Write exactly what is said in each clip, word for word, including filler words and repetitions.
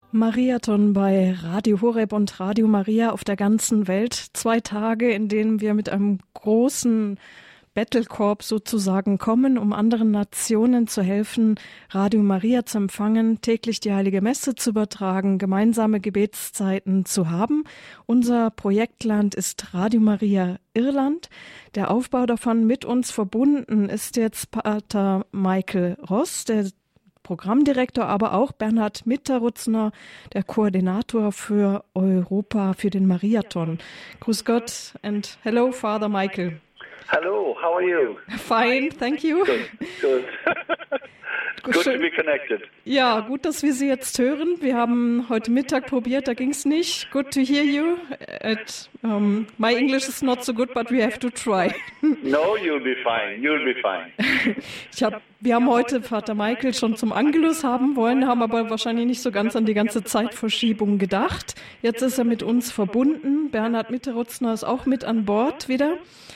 Mariathon bei Radio Horeb und Radio Maria auf der ganzen Welt. Zwei Tage, in denen wir mit einem großen Battlekorb sozusagen kommen, um anderen Nationen zu helfen, Radio Maria zu empfangen, täglich die Heilige Messe zu übertragen, gemeinsame Gebetszeiten zu haben. Unser Projektland ist Radio Maria Irland. Der Aufbau davon mit uns verbunden ist jetzt Pater Michael Ross, der Programmdirektor, aber auch Bernhard Mitterutzner, der Koordinator für Europa, für den Mariathon. Grüß Gott and hello, Father Michael. Hello, how are you? Fine, thank you. Good, good. Good to be connected. Ja, gut, dass wir Sie jetzt hören. Wir haben heute Mittag probiert, da ging es nicht. Good to hear you. At, um, my English is not so good, but we have to try. No, you'll be fine. You'll be fine. Ich hab, wir haben heute Vater Michael schon zum Angelus haben wollen, haben aber wahrscheinlich nicht so ganz an die ganze Zeitverschiebung gedacht. Jetzt ist er mit uns verbunden. Bernhard Mitterutzner ist auch mit an Bord wieder.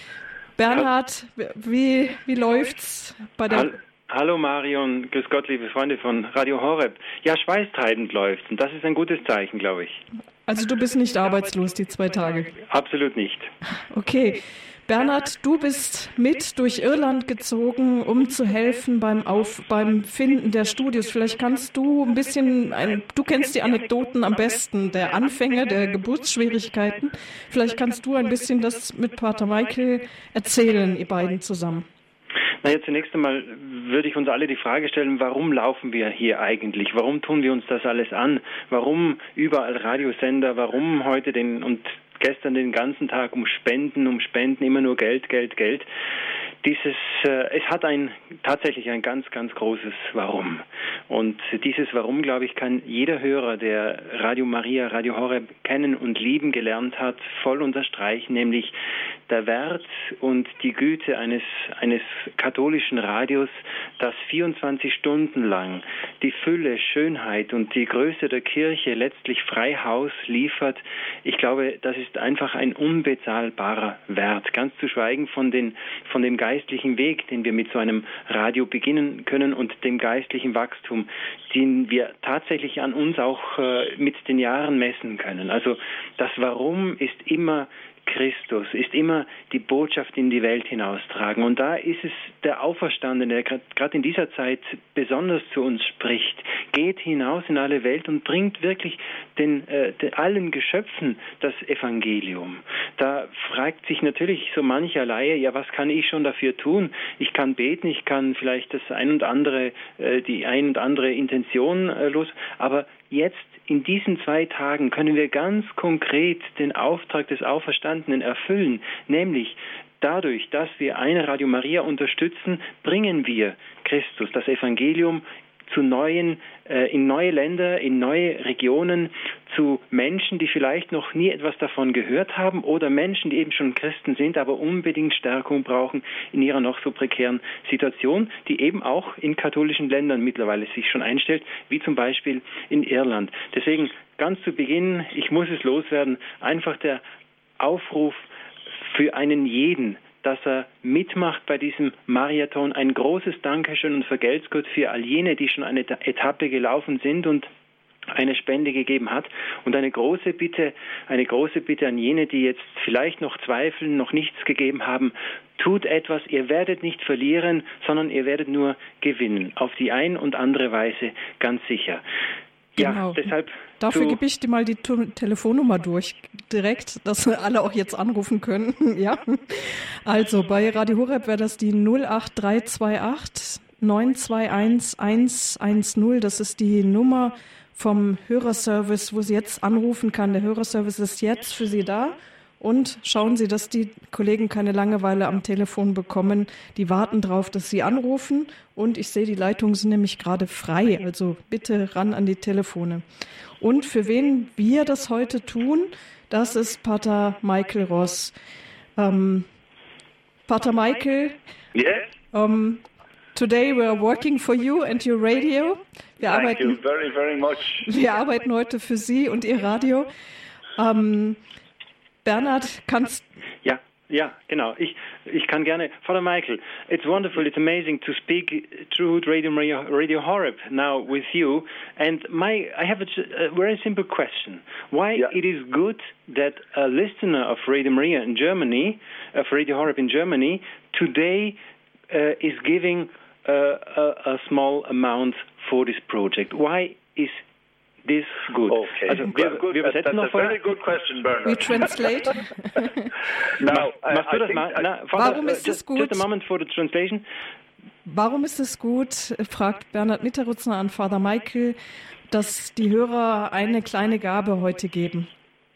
Bernhard, wie, wie läuft's bei der... Hallo Marion, grüß Gott, liebe Freunde von Radio Horeb. Ja, schweißtreibend läuft und das ist ein gutes Zeichen, glaube ich. Also du bist nicht arbeitslos die zwei Tage? Absolut nicht. Okay. Bernhard, du bist mit durch Irland gezogen, um zu helfen beim, Auf, beim Finden der Studios. Vielleicht kannst du ein bisschen, ein, du kennst die Anekdoten am besten, der Anfänge, der Geburtsschwierigkeiten. Vielleicht kannst du ein bisschen das mit Pater Michael erzählen, ihr beiden zusammen. Naja, zunächst einmal würde ich uns alle die Frage stellen, warum laufen wir hier eigentlich? Warum tun wir uns das alles an? Warum überall Radiosender? Warum heute den und gestern den ganzen Tag um Spenden, um Spenden, immer nur Geld, Geld, Geld? Dieses, äh, es hat ein tatsächlich ein ganz, ganz großes Warum. Und dieses Warum, glaube ich, kann jeder Hörer, der Radio Maria, Radio Horeb kennen und lieben gelernt hat, voll unterstreichen, nämlich der Wert und die Güte eines, eines katholischen Radios, das vierundzwanzig Stunden lang die Fülle, Schönheit und die Größe der Kirche letztlich frei Haus liefert. Ich glaube, das ist einfach ein unbezahlbarer Wert. Ganz zu schweigen von den, von dem geistlichen Weg, den wir mit so einem Radio beginnen können und dem geistlichen Wachstum, den wir tatsächlich an uns auch äh, mit den Jahren messen können. Also das Warum ist immer Christus, ist immer die Botschaft in die Welt hinaustragen. Und da ist es der Auferstandene, der gerade in dieser Zeit besonders zu uns spricht. Geht hinaus in alle Welt und bringt wirklich den, äh, den allen Geschöpfen das Evangelium. Da fragt sich natürlich so mancher Laie, ja, was kann ich schon dafür tun? Ich kann beten, ich kann vielleicht das ein und andere, äh, die ein und andere Intention äh, los, aber jetzt in diesen zwei Tagen können wir ganz konkret den Auftrag des Auferstandenen erfüllen, nämlich dadurch, dass wir eine Radio Maria unterstützen, bringen wir Christus, das Evangelium, zu neuen, äh, in neue Länder, in neue Regionen, zu Menschen, die vielleicht noch nie etwas davon gehört haben oder Menschen, die eben schon Christen sind, aber unbedingt Stärkung brauchen in ihrer noch so prekären Situation, die eben auch in katholischen Ländern mittlerweile sich schon einstellt, wie zum Beispiel in Irland. Deswegen ganz zu Beginn, ich muss es loswerden, einfach der Aufruf für einen jeden, dass er mitmacht bei diesem Mariathon. Ein großes Dankeschön und vergelt's Gott für all jene, die schon eine Etappe gelaufen sind und eine Spende gegeben hat. Und eine große Bitte, eine große Bitte an jene, die jetzt vielleicht noch zweifeln, noch nichts gegeben haben. Tut etwas, ihr werdet nicht verlieren, sondern ihr werdet nur gewinnen. Auf die ein und andere Weise ganz sicher. Genau. Ja, deshalb Dafür gebe ich dir mal die T- Telefonnummer durch, direkt, dass alle auch jetzt anrufen können. Ja. Also bei Radio Horeb wäre das die null acht drei zwei acht neun zwei eins eins eins null. Das ist die Nummer vom Hörerservice, wo Sie jetzt anrufen kann. Der Hörerservice ist jetzt für Sie da. Und schauen Sie, dass die Kollegen keine Langeweile am Telefon bekommen. Die warten darauf, dass Sie anrufen. Und ich sehe, die Leitungen sind nämlich gerade frei. Also bitte ran an die Telefone. Und für wen wir das heute tun, das ist Pater Michael Ross. Ähm, Pater Michael, yes? um, today we are working for you and your radio. Wir Thank arbeiten, you very, very much. wir arbeiten heute für Sie und Ihr Radio. Ähm, Bernhard, kannst... Ja, ja, genau. Ich Ich kann gerne, Father Michael, it's wonderful, it's amazing to speak through Radio Maria, Radio Horeb now with you. And my, I have a, a very simple question. Why yeah. it is good that a listener of Radio Maria in Germany, of Radio Horeb in Germany, today uh, is giving uh, a, a small amount for this project? Why is this good? Okay, also, wir, good. Wir that, that's a very good question, Bernard. We translate. Now, Machst du das mal? Na, Warum ist es gut? Just a moment for the translation. Warum ist es gut, fragt Bernhard Mitterutzner an Father Michael, dass die Hörer eine kleine Gabe heute geben?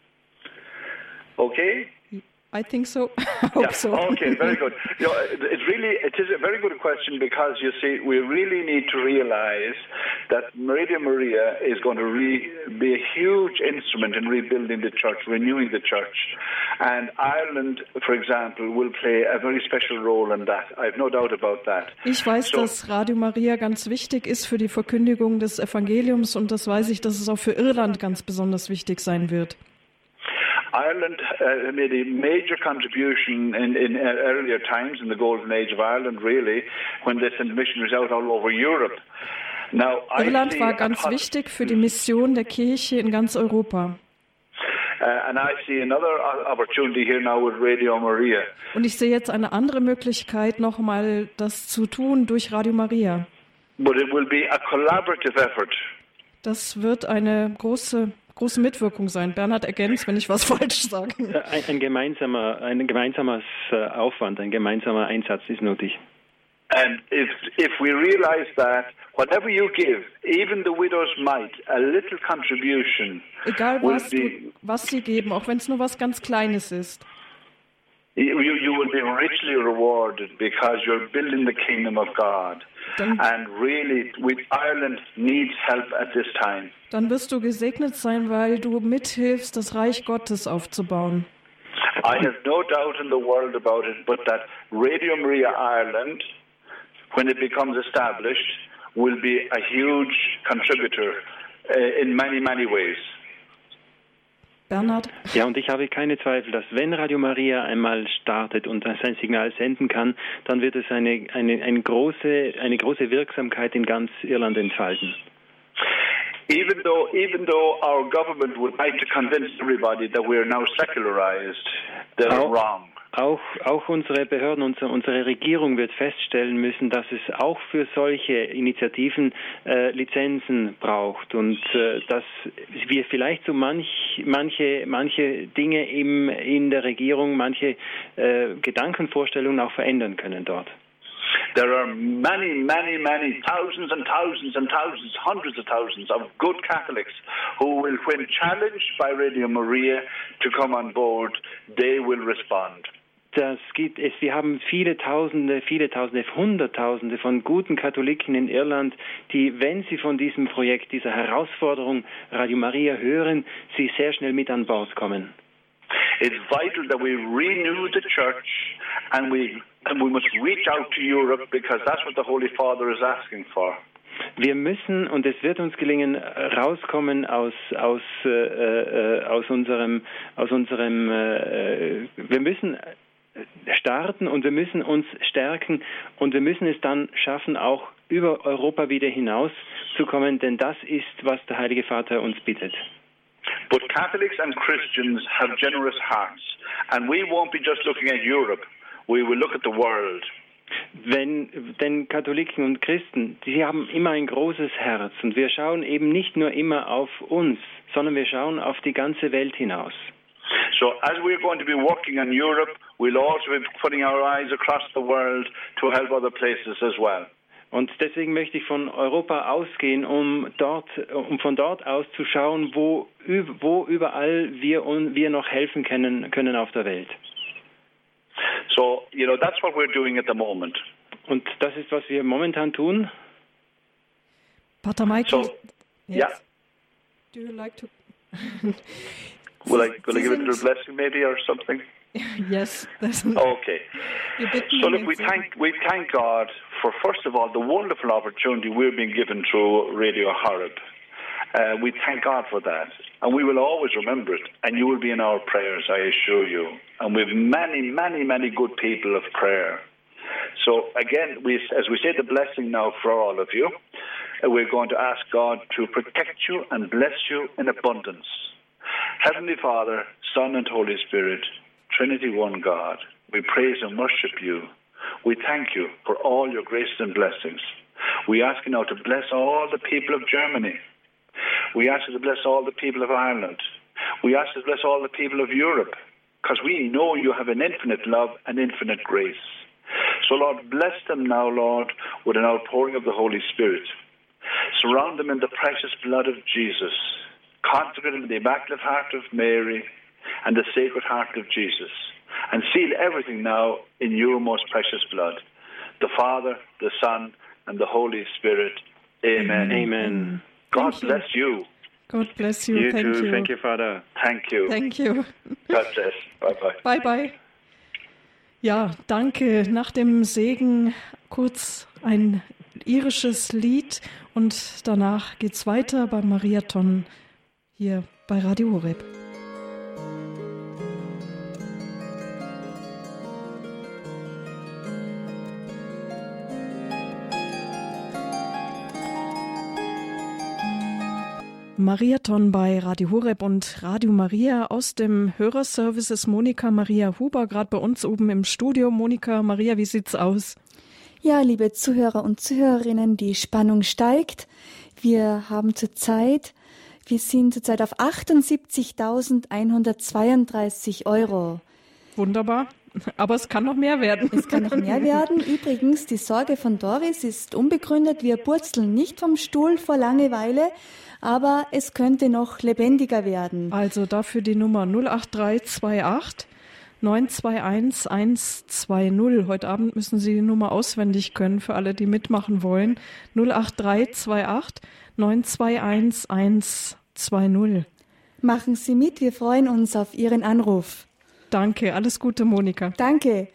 Okay. I think so. I hope yeah. so. Okay, very good. You know, it really, it is a very good question because you see, we really need to realize that Radio Maria is going to re- be a huge instrument in rebuilding the church, renewing the church, and Ireland, for example, will play a very special role in that. I have no doubt about that. Ich weiß, so, dass Radio Maria ganz wichtig ist für die Verkündigung des Evangeliums, und das weiß ich, dass es auch für Irland ganz besonders wichtig sein wird. Ireland uh, made a major contribution in, in earlier times, in the golden age of Ireland, really, when they sent missionaries out all over Europe. Now, Irland war ganz wichtig für die Mission der Kirche in ganz Europa. Uh, and I see another opportunity here now with Radio Maria. Und ich sehe jetzt eine andere Möglichkeit, nochmal das zu tun durch Radio Maria. But it will be a collaborative effort. Das wird eine große große Mitwirkung sein. Bernhard ergänzt, wenn ich was falsch sage. Ein, ein gemeinsamer, ein gemeinsamer Aufwand, ein gemeinsamer Einsatz ist nötig. And if if we realize that whatever you give, even the widow's mite, a little contribution, egal was, du, was sie geben, auch wenn es nur was ganz Kleines ist. You, you will be richly rewarded because you're building the kingdom of God. Dann, and really, with Ireland needs help at this time. Dann wirst du gesegnet sein, weil du mithilfst, das Reich Gottes aufzubauen. I have no doubt in the world about it, but that Radio Maria Ireland, when it becomes established, will be a huge contributor uh, in many, many ways. Bernhard? Ja, und ich habe keine Zweifel, dass wenn Radio Maria einmal startet und sein Signal senden kann, dann wird es eine, eine, eine, große, eine große Wirksamkeit in ganz Irland entfalten. Even though, even though our government would like to convince everybody that we are now secularized, they're auch, wrong. Auch, auch unsere Behörden, unsere, unsere Regierung wird feststellen müssen, dass es auch für solche Initiativen äh, Lizenzen braucht und äh, dass wir vielleicht so manch, manche, manche Dinge im, in der Regierung, manche äh, Gedankenvorstellungen auch verändern können dort. There are many, many, many, thousands and thousands and thousands, hundreds of thousands of good Catholics who will, when challenged by Radio Maria to come on board, they will respond. Das gibt es. Wir haben viele Tausende, viele Tausende, Hunderttausende von guten Katholiken in Irland, die, wenn sie von diesem Projekt, dieser Herausforderung Radio Maria hören, sie sehr schnell mit an Bord kommen. It's vital that we renew the church and we and we must reach out to Europe because that's what the Holy Father is asking for. Wir müssen, und es wird uns gelingen, rauskommen aus aus äh, äh, aus unserem aus unserem äh, wir müssen starten und wir müssen uns stärken und wir müssen es dann schaffen, auch über Europa wieder hinaus zu kommen, denn das ist, was der Heilige Vater uns bittet. But Catholics and Christians have generous hearts, and we won't be just looking at Europe, we will look at the world. Wenn, denn Katholiken und Christen, die haben immer ein großes Herz und wir schauen eben nicht nur immer auf uns, sondern wir schauen auf die ganze Welt hinaus. So as we're going to be working on Europe, we'll also be putting our eyes across the world to help other places as well. Und deswegen möchte ich von Europa ausgehen, um dort, um von dort aus zu schauen, wo, wo überall wir, wir noch helfen können, können auf der Welt. So, you know, that's what we're doing at the moment. Und das ist, was wir momentan tun. Pater Michael, so, yes. Yeah. Do you like to? will I, will I give it a little blessing, maybe, or something? Yes. Okay. So look, we thank we thank God for, first of all, the wonderful opportunity we're being given through Radio Horeb. Uh, we thank God for that. And we will always remember it. And you will be in our prayers, I assure you. And we have many, many, many good people of prayer. So again, we, as we say the blessing now for all of you, uh, we're going to ask God to protect you and bless you in abundance. Heavenly Father, Son and Holy Spirit, Trinity one God, we praise and worship you. We thank you for all your graces and blessings. We ask you now to bless all the people of Germany. We ask you to bless all the people of Ireland. We ask you to bless all the people of Europe, because we know you have an infinite love and infinite grace. So, Lord, bless them now, Lord, with an outpouring of the Holy Spirit. Surround them in the precious blood of Jesus. Consecrate them in the Immaculate Heart of Mary and the Sacred Heart of Jesus. And seal everything now in your most precious blood. The Father, the Son, and the Holy Spirit. Amen. Amen. God bless you. God bless you. You Thank too. you. Thank you, Father. Thank you. Thank you. God bless. Bye-bye. Bye-bye. Ja, danke. Nach dem Segen kurz ein irisches Lied und danach geht's weiter beim Mariathon hier bei Radio Horeb. Mariathon bei Radio Horeb und Radio Maria. Aus dem Hörerservice ist Monika Maria Huber gerade bei uns oben im Studio. Monika Maria, wie sieht's aus? Ja, liebe Zuhörer und Zuhörerinnen, die Spannung steigt. Wir haben zurzeit, wir sind zurzeit auf achtundsiebzigtausendeinhundertzweiunddreißig Euro. Wunderbar. Aber es kann noch mehr werden. Es kann noch mehr werden. Übrigens, die Sorge von Doris ist unbegründet. Wir purzeln nicht vom Stuhl vor Langeweile, aber es könnte noch lebendiger werden. Also dafür die Nummer null acht drei zwei acht neun zwei eins eins zwei null. Heute Abend müssen Sie die Nummer auswendig können für alle, die mitmachen wollen. null acht drei zwei acht neun zwei eins eins zwei null. Machen Sie mit, wir freuen uns auf Ihren Anruf. Danke, alles Gute, Monika. Danke.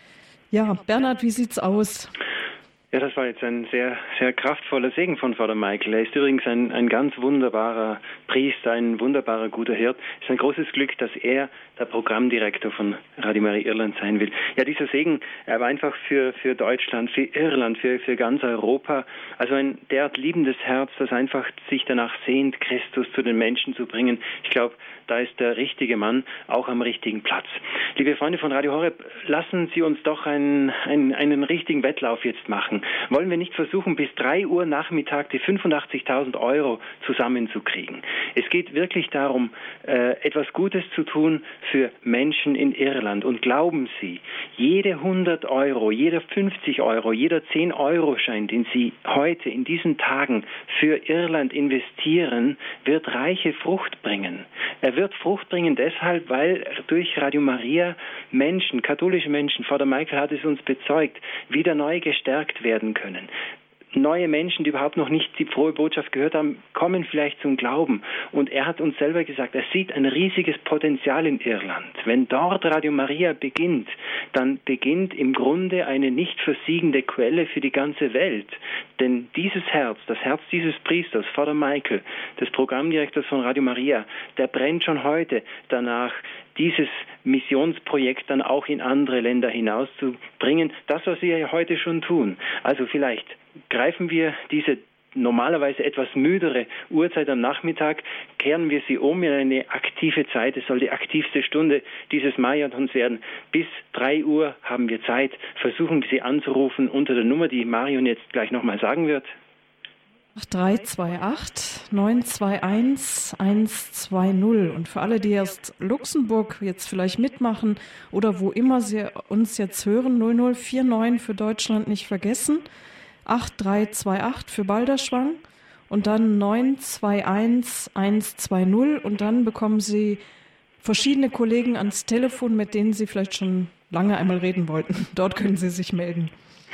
Ja, Bernhard, wie sieht's aus? Ja, das war jetzt ein sehr, sehr kraftvoller Segen von Vater Michael. Er ist übrigens ein, ein ganz wunderbarer Priester, ein wunderbarer guter Hirt. Es ist ein großes Glück, dass er der Programmdirektor von Radio Maria Irland sein will. Ja, dieser Segen, er war einfach für, für Deutschland, für Irland, für, für ganz Europa. Also ein derart liebendes Herz, das einfach sich danach sehnt, Christus zu den Menschen zu bringen. Ich glaube, da ist der richtige Mann auch am richtigen Platz. Liebe Freunde von Radio Horeb, lassen Sie uns doch einen, einen, einen richtigen Wettlauf jetzt machen. Wollen wir nicht versuchen, bis drei Uhr Nachmittag die fünfundachtzigtausend Euro zusammenzukriegen? Es geht wirklich darum, äh, etwas Gutes zu tun für Menschen in Irland. Und glauben Sie, jede hundert Euro, jeder fünfzig Euro, jeder zehn Euro Schein, den Sie heute in diesen Tagen für Irland investieren, wird reiche Frucht bringen. Er wird Frucht bringen deshalb, weil durch Radio Maria Menschen, katholische Menschen, Vater Michael hat es uns bezeugt, wieder neu gestärkt werden können. Neue Menschen, die überhaupt noch nicht die frohe Botschaft gehört haben, kommen vielleicht zum Glauben. Und er hat uns selber gesagt, er sieht ein riesiges Potenzial in Irland. Wenn dort Radio Maria beginnt, dann beginnt im Grunde eine nicht versiegende Quelle für die ganze Welt. Denn dieses Herz, das Herz dieses Priesters, Vater Michael, des Programmdirektors von Radio Maria, der brennt schon heute danach, dieses Missionsprojekt dann auch in andere Länder hinauszubringen. Das, was wir ja heute schon tun. Also vielleicht greifen wir diese normalerweise etwas müdere Uhrzeit am Nachmittag, kehren wir sie um in eine aktive Zeit. Es soll die aktivste Stunde dieses Marathons werden. Bis drei Uhr haben wir Zeit. Versuchen wir sie anzurufen unter der Nummer, die Marion jetzt gleich nochmal sagen wird. drei zwei acht neun zwei eins eins zwei null. Und für alle, die erst Luxemburg jetzt vielleicht mitmachen oder wo immer sie uns jetzt hören, null null vier neun für Deutschland nicht vergessen, acht drei zwei acht für Balderschwang und dann neun zwei eins eins zwei null und dann bekommen Sie verschiedene Kollegen ans Telefon, mit denen Sie vielleicht schon lange einmal reden wollten. Dort können Sie sich melden.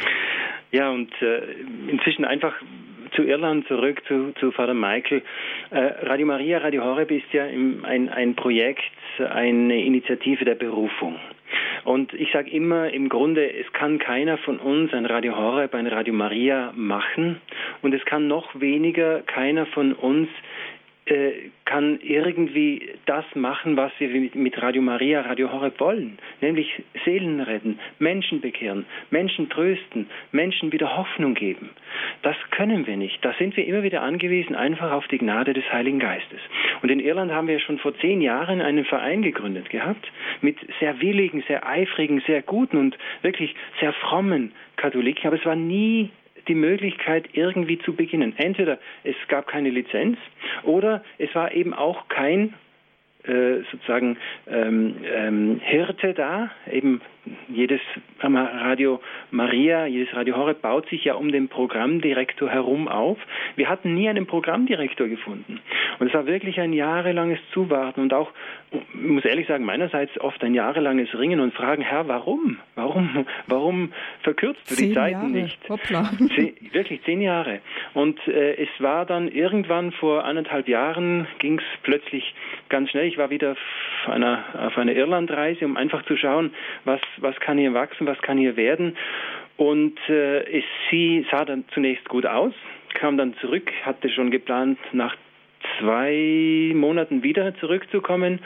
Ja, und äh, inzwischen einfach zu Irland zurück, zu, zu Vater Michael. Äh, Radio Maria, Radio Horeb ist ja im, ein, ein Projekt, eine Initiative der Berufung. Und ich sage immer, im Grunde, es kann keiner von uns ein Radio Horeb, ein Radio Maria machen und es kann noch weniger keiner von uns äh, kann irgendwie das machen, was wir mit, mit Radio Maria, Radio Horeb wollen, nämlich Seelen retten, Menschen bekehren, Menschen trösten, Menschen wieder Hoffnung geben. Das können wir nicht. Da sind wir immer wieder angewiesen, einfach auf die Gnade des Heiligen Geistes. Und in Irland haben wir schon vor zehn Jahren einen Verein gegründet gehabt, mit sehr willigen, sehr eifrigen, sehr guten und wirklich sehr frommen Katholiken, aber es war nie die Möglichkeit, irgendwie zu beginnen. Entweder es gab keine Lizenz oder es war eben auch kein äh, sozusagen ähm, ähm, Hirte da. Eben jedes Radio Maria, jedes Radio Horeb baut sich ja um den Programmdirektor herum auf. Wir hatten nie einen Programmdirektor gefunden. Und es war wirklich ein jahrelanges Zuwarten und auch, ich muss ehrlich sagen, meinerseits oft ein jahrelanges Ringen und fragen, Herr, warum? Warum, warum verkürzt du die Zeiten Jahre. nicht? Hoppla. Zehn, wirklich zehn Jahre. Und äh, es war dann irgendwann vor anderthalb Jahren, ging es plötzlich ganz schnell. Ich war wieder auf einer, auf einer Irlandreise, um einfach zu schauen, was was kann hier wachsen, was kann hier werden. Und äh, es sie sah dann zunächst gut aus, kam dann zurück, hatte schon geplant, nach zwei Monaten wieder zurückzukommen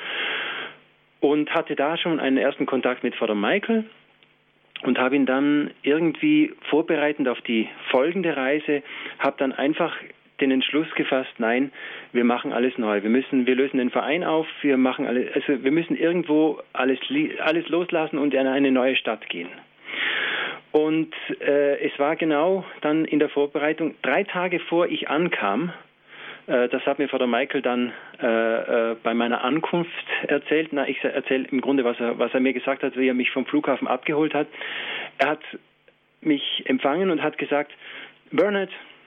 und hatte da schon einen ersten Kontakt mit Vater Michael und habe ihn dann irgendwie vorbereitend auf die folgende Reise, habe dann einfach den Entschluss gefasst, nein, wir machen alles neu. Wir müssen, wir lösen den Verein auf, wir machen alles, also wir müssen irgendwo alles, alles loslassen und in eine neue Stadt gehen. Und äh, es war genau dann in der Vorbereitung, drei Tage vor ich ankam, äh, das hat mir Vater Michael dann äh, äh, bei meiner Ankunft erzählt. Na, ich erzähle im Grunde, was er, was er mir gesagt hat, wie er mich vom Flughafen abgeholt hat. Er hat mich empfangen und hat gesagt, Bernard,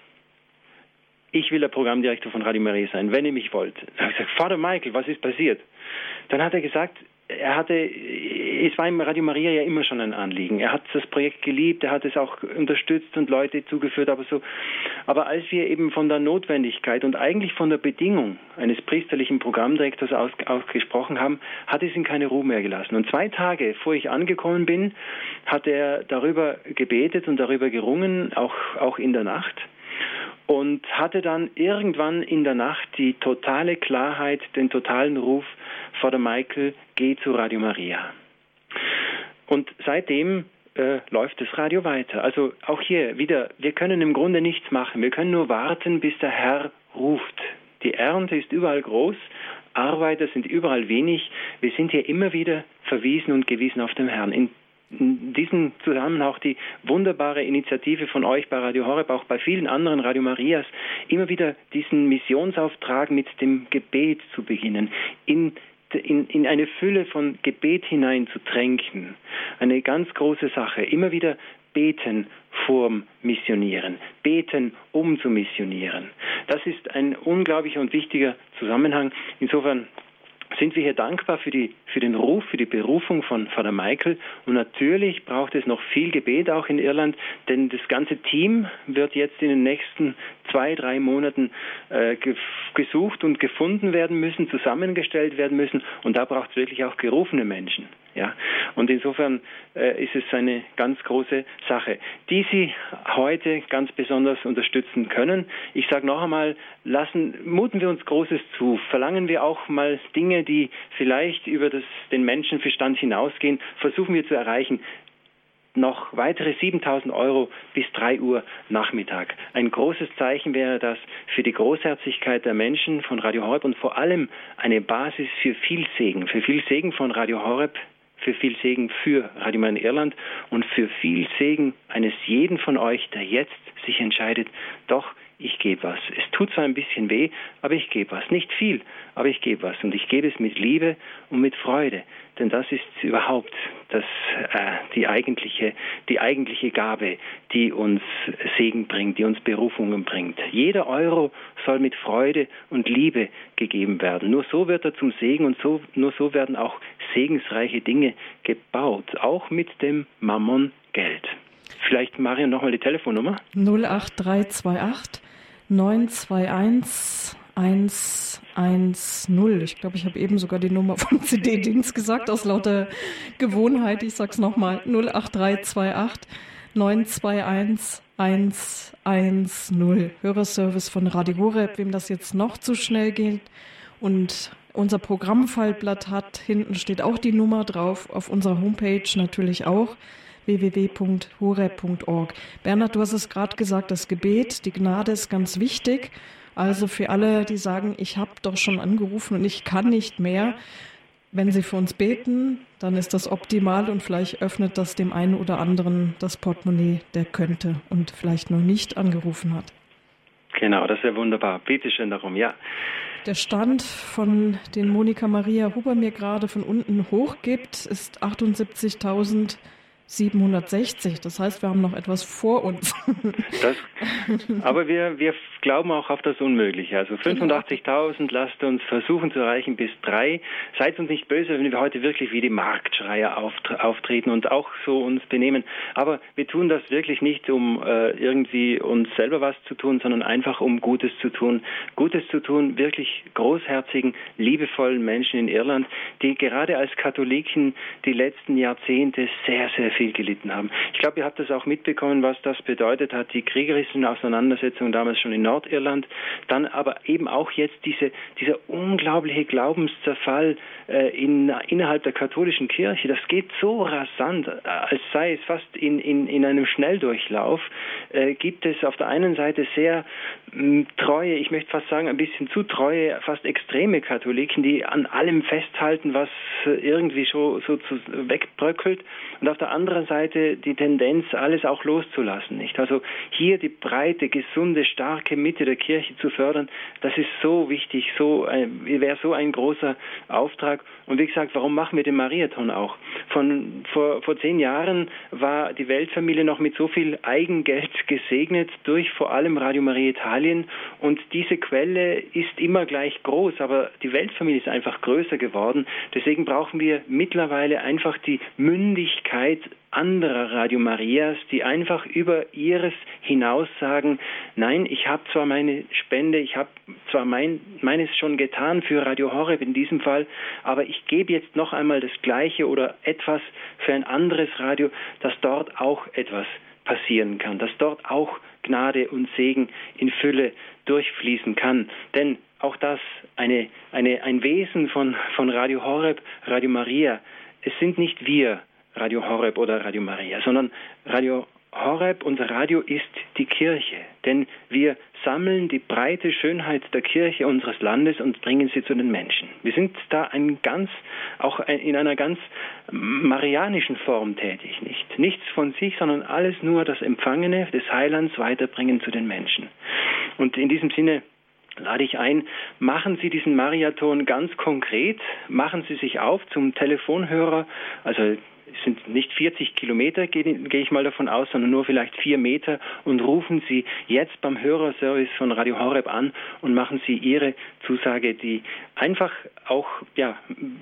ich will der Programmdirektor von Radio Maria sein, wenn ihr mich wollt. Ich habe gesagt, Vater Michael, was ist passiert? Dann hat er gesagt, er hatte, es war im Radio Maria ja immer schon ein Anliegen. Er hat das Projekt geliebt, er hat es auch unterstützt und Leute zugeführt, aber so. Aber als wir eben von der Notwendigkeit und eigentlich von der Bedingung eines priesterlichen Programmdirektors aus, ausgesprochen haben, hat es ihm keine Ruhe mehr gelassen. Und zwei Tage, bevor ich angekommen bin, hat er darüber gebetet und darüber gerungen, auch, auch in der Nacht. Und hatte dann irgendwann in der Nacht die totale Klarheit, den totalen Ruf, Vater Michael, geh zu Radio Maria. Und seitdem äh, läuft das Radio weiter. Also auch hier wieder, wir können im Grunde nichts machen. Wir können nur warten, bis der Herr ruft. Die Ernte ist überall groß, Arbeiter sind überall wenig. Wir sind hier immer wieder verwiesen und gewiesen auf den Herrn. In In diesem Zusammenhang auch die wunderbare Initiative von euch bei Radio Horeb, auch bei vielen anderen Radio Marias, immer wieder diesen Missionsauftrag mit dem Gebet zu beginnen, in, in, in eine Fülle von Gebet hinein zu tränken. Eine ganz große Sache. Immer wieder beten vorm Missionieren, beten um zu missionieren. Das ist ein unglaublicher und wichtiger Zusammenhang. Insofern sind wir hier dankbar für, die, für den Ruf, für die Berufung von Vater Michael. Und natürlich braucht es noch viel Gebet auch in Irland, denn das ganze Team wird jetzt in den nächsten zwei, drei Monaten äh, gesucht und gefunden werden müssen, zusammengestellt werden müssen. Und da braucht es wirklich auch gerufene Menschen. Ja, und insofern äh, ist es eine ganz große Sache, die Sie heute ganz besonders unterstützen können. Ich sage noch einmal, lassen, muten wir uns Großes zu, verlangen wir auch mal Dinge, die vielleicht über das, den Menschenverstand hinausgehen, versuchen wir zu erreichen. Noch weitere siebentausend Euro bis drei Uhr Nachmittag. Ein großes Zeichen wäre das für die Großherzigkeit der Menschen von Radio Horeb und vor allem eine Basis für viel Segen, für viel Segen von Radio Horeb, für viel Segen für Radio Maria in Irland und für viel Segen eines jeden von euch, der jetzt sich entscheidet, doch, ich gebe was. Es tut zwar ein bisschen weh, aber ich gebe was. Nicht viel, aber ich gebe was. Und ich gebe es mit Liebe und mit Freude. Denn das ist überhaupt das, äh, die eigentliche, die eigentliche Gabe, die uns Segen bringt, die uns Berufungen bringt. Jeder Euro soll mit Freude und Liebe gegeben werden. Nur so wird er zum Segen und so, nur so werden auch segensreiche Dinge gebaut. Auch mit dem Mammon Geld. Vielleicht, Marion, nochmal die Telefonnummer. null acht drei zwei acht neun zwei eins eins eins null. Ich glaube, ich habe eben sogar die Nummer vom C D-Dienst gesagt, aus lauter Gewohnheit. Ich sage es nochmal, null acht drei zwei acht neun zwei eins eins eins null. Hörerservice von Radio Horeb, wem das jetzt noch zu schnell geht und unser Programmfallblatt hat, hinten steht auch die Nummer drauf, auf unserer Homepage natürlich auch, w w w punkt horeb punkt org. Bernhard, du hast es gerade gesagt, das Gebet, die Gnade ist ganz wichtig. Also für alle, die sagen, ich habe doch schon angerufen und ich kann nicht mehr, wenn sie für uns beten, dann ist das optimal und vielleicht öffnet das dem einen oder anderen das Portemonnaie, der könnte und vielleicht noch nicht angerufen hat. Genau, das wäre wunderbar. Bitte schön darum, ja. Der Stand, von den Monika Maria Huber mir gerade von unten hochgibt, ist achtundsiebzigtausendsiebenhundertsechzig. Das heißt, wir haben noch etwas vor uns. Das, aber wir, wir glauben auch auf das Unmögliche. Also fünfundachtzigtausend lasst uns versuchen zu erreichen bis drei. Seid uns nicht böse, wenn wir heute wirklich wie die Marktschreier auftreten und auch so uns benehmen. Aber wir tun das wirklich nicht, um äh, irgendwie uns selber was zu tun, sondern einfach um Gutes zu tun. Gutes zu tun, wirklich großherzigen, liebevollen Menschen in Irland, die gerade als Katholiken die letzten Jahrzehnte sehr, sehr viel gelitten haben. Ich glaube, ihr habt das auch mitbekommen, was das bedeutet hat, die kriegerischen Auseinandersetzungen damals schon in Nordirland, dann aber eben auch jetzt diese, dieser unglaubliche Glaubenszerfall äh, in, innerhalb der katholischen Kirche. Das geht so rasant, als sei es fast in, in, in einem Schnelldurchlauf, äh, gibt es auf der einen Seite sehr mh, treue, ich möchte fast sagen, ein bisschen zu treue, fast extreme Katholiken, die an allem festhalten, was irgendwie so, so zu, wegbröckelt, und auf der anderen Seite die Tendenz, alles auch loszulassen, nicht? Also hier die breite, gesunde, starke Mitte der Kirche zu fördern, das ist so wichtig, so äh, wäre so ein großer Auftrag. Und wie gesagt, warum machen wir den Mariathon auch? Von vor, vor zehn Jahren war die Weltfamilie noch mit so viel Eigengeld gesegnet durch vor allem Radio Maria Italien, und diese Quelle ist immer gleich groß, aber die Weltfamilie ist einfach größer geworden. Deswegen brauchen wir mittlerweile einfach die Mündigkeit anderer Radio Marias, die einfach über ihres hinaus sagen, nein, ich habe zwar meine Spende, ich habe zwar mein, meines schon getan für Radio Horeb in diesem Fall, aber ich gebe jetzt noch einmal das Gleiche oder etwas für ein anderes Radio, dass dort auch etwas passieren kann, dass dort auch Gnade und Segen in Fülle durchfließen kann. Denn auch das, eine, eine, ein Wesen von, von Radio Horeb, Radio Maria, es sind nicht wir, Radio Horeb oder Radio Maria, sondern Radio Horeb, unser Radio ist die Kirche, denn wir sammeln die breite Schönheit der Kirche unseres Landes und bringen sie zu den Menschen. Wir sind da ein ganz, auch in einer ganz marianischen Form tätig, nicht? Nichts von sich, sondern alles nur das Empfangene des Heilands weiterbringen zu den Menschen. Und in diesem Sinne lade ich ein, machen Sie diesen Mariathon ganz konkret, machen Sie sich auf zum Telefonhörer, also es sind nicht vierzig Kilometer, gehe, gehe ich mal davon aus, sondern nur vielleicht vier Meter, und rufen Sie jetzt beim Hörerservice von Radio Horeb an und machen Sie Ihre Zusage, die einfach auch, ja,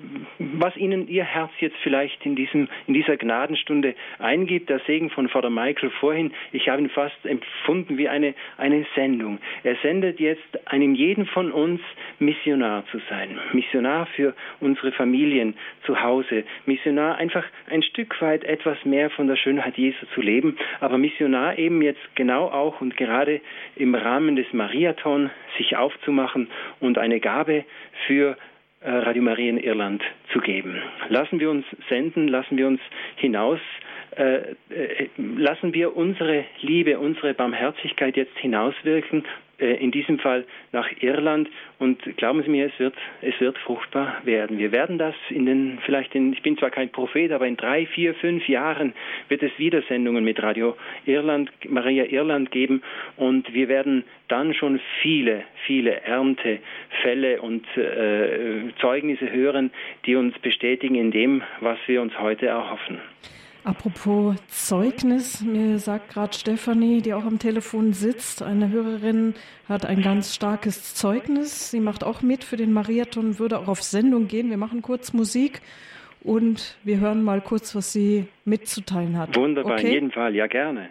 was Ihnen Ihr Herz jetzt vielleicht in diesem, in dieser Gnadenstunde eingibt. Der Segen von Vater Michael vorhin, ich habe ihn fast empfunden wie eine, eine Sendung. Er sendet jetzt einem jeden von uns, Missionar zu sein. Missionar für unsere Familien zu Hause. Missionar einfach ein Stück weit etwas mehr von der Schönheit Jesu zu leben, aber Missionar eben jetzt genau auch und gerade im Rahmen des Mariathon sich aufzumachen und eine Gabe für äh, Radio Maria in Irland zu geben. Lassen wir uns senden, lassen wir uns hinaus, äh, äh, lassen wir unsere Liebe, unsere Barmherzigkeit jetzt hinauswirken, äh, in diesem Fall nach Irland, und glauben Sie mir, es wird, es wird fruchtbar werden. Wir werden das in den, vielleicht in, ich bin zwar kein Prophet, aber in drei, vier, fünf Jahren wird es wieder Sendungen mit Radio Irland, Maria Irland geben, und wir werden dann schon viele, viele Erntefälle und äh, Zeugnisse hören, die uns bestätigen in dem, was wir uns heute erhoffen. Apropos Zeugnis, mir sagt gerade Stefanie, die auch am Telefon sitzt, eine Hörerin hat ein ganz starkes Zeugnis. Sie macht auch mit für den Mariathon, würde auch auf Sendung gehen. Wir machen kurz Musik und wir hören mal kurz, was sie mitzuteilen hat. Wunderbar, okay? In jedem Fall, ja gerne.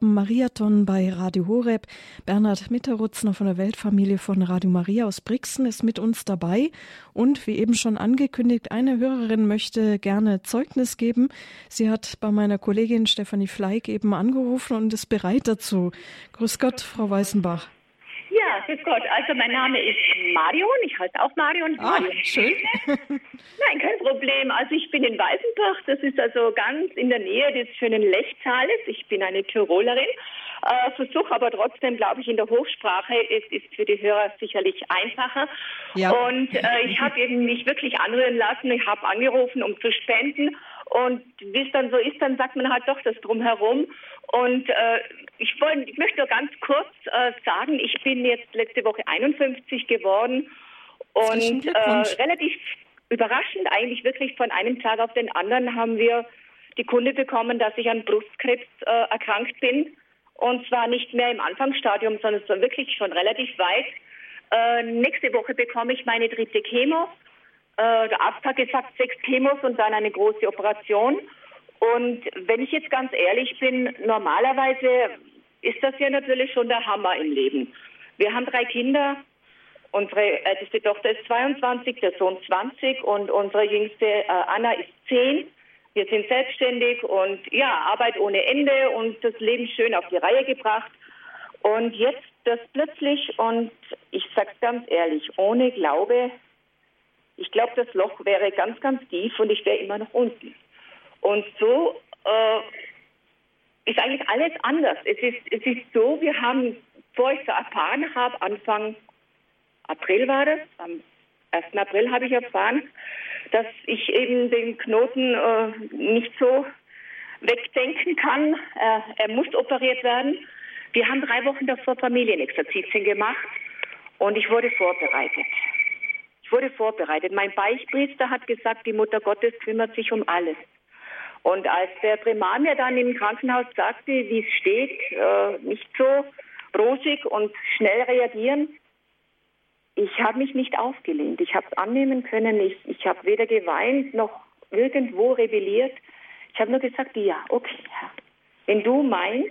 beim Mariathon bei Radio Horeb. Bernhard Mitterutzner von der Weltfamilie von Radio Maria aus Brixen ist mit uns dabei. Und wie eben schon angekündigt, eine Hörerin möchte gerne Zeugnis geben. Sie hat bei meiner Kollegin Stefanie Fleig eben angerufen und ist bereit dazu. Grüß Gott, Frau Weißenbach. Ja, grüß Gott. Also mein Name ist Marion. Ich heiße auch Marion. Ah, Marion. schön. Nein, kein Problem. Also ich bin in Weißenbach. Das ist also ganz in der Nähe des schönen Lechzahles. Ich bin eine Tirolerin. Äh, Versuche aber trotzdem, glaube ich, in der Hochsprache. Es ist für die Hörer sicherlich einfacher. Ja. Und äh, ich habe eben mich wirklich anrühren lassen. Ich habe angerufen, um zu spenden. Und wie es dann so ist, dann sagt man halt doch das Drumherum. Und äh, ich, wollt, ich möchte nur ganz kurz äh, sagen, ich bin jetzt letzte Woche einundfünfzig geworden und äh, relativ überraschend, eigentlich wirklich von einem Tag auf den anderen haben wir die Kunde bekommen, dass ich an Brustkrebs äh, erkrankt bin. Und zwar nicht mehr im Anfangsstadium, sondern so wirklich schon relativ weit. Äh, nächste Woche bekomme ich meine dritte Chemo. Äh, der Arzt hat gesagt, sechs Chemos und dann eine große Operation. Und wenn ich jetzt ganz ehrlich bin, normalerweise ist das ja natürlich schon der Hammer im Leben. Wir haben drei Kinder. Unsere älteste Tochter ist zweiundzwanzig, der Sohn zwanzig und unsere jüngste äh, Anna ist zehn. Wir sind selbstständig und ja, Arbeit ohne Ende und das Leben schön auf die Reihe gebracht. Und jetzt das plötzlich, und ich sag's ganz ehrlich, ohne Glaube, ich glaube, das Loch wäre ganz, ganz tief und ich wäre immer noch unten. Und so äh, ist eigentlich alles anders. Es ist, es ist so, wir haben, bevor ich so erfahren habe, Anfang April war das, am ersten April habe ich erfahren, dass ich eben den Knoten äh, nicht so wegdenken kann. Äh, er muss operiert werden. Wir haben drei Wochen davor Familienexerzitien gemacht und ich wurde vorbereitet. Ich wurde vorbereitet. Mein Beichtpriester hat gesagt, die Mutter Gottes kümmert sich um alles. Und als der Primar mir dann im Krankenhaus sagte, wie es steht, äh, nicht so rosig und schnell reagieren, ich habe mich nicht aufgelehnt. Ich habe es annehmen können. Ich, ich habe weder geweint noch irgendwo rebelliert. Ich habe nur gesagt, ja, okay, Herr, wenn du meinst.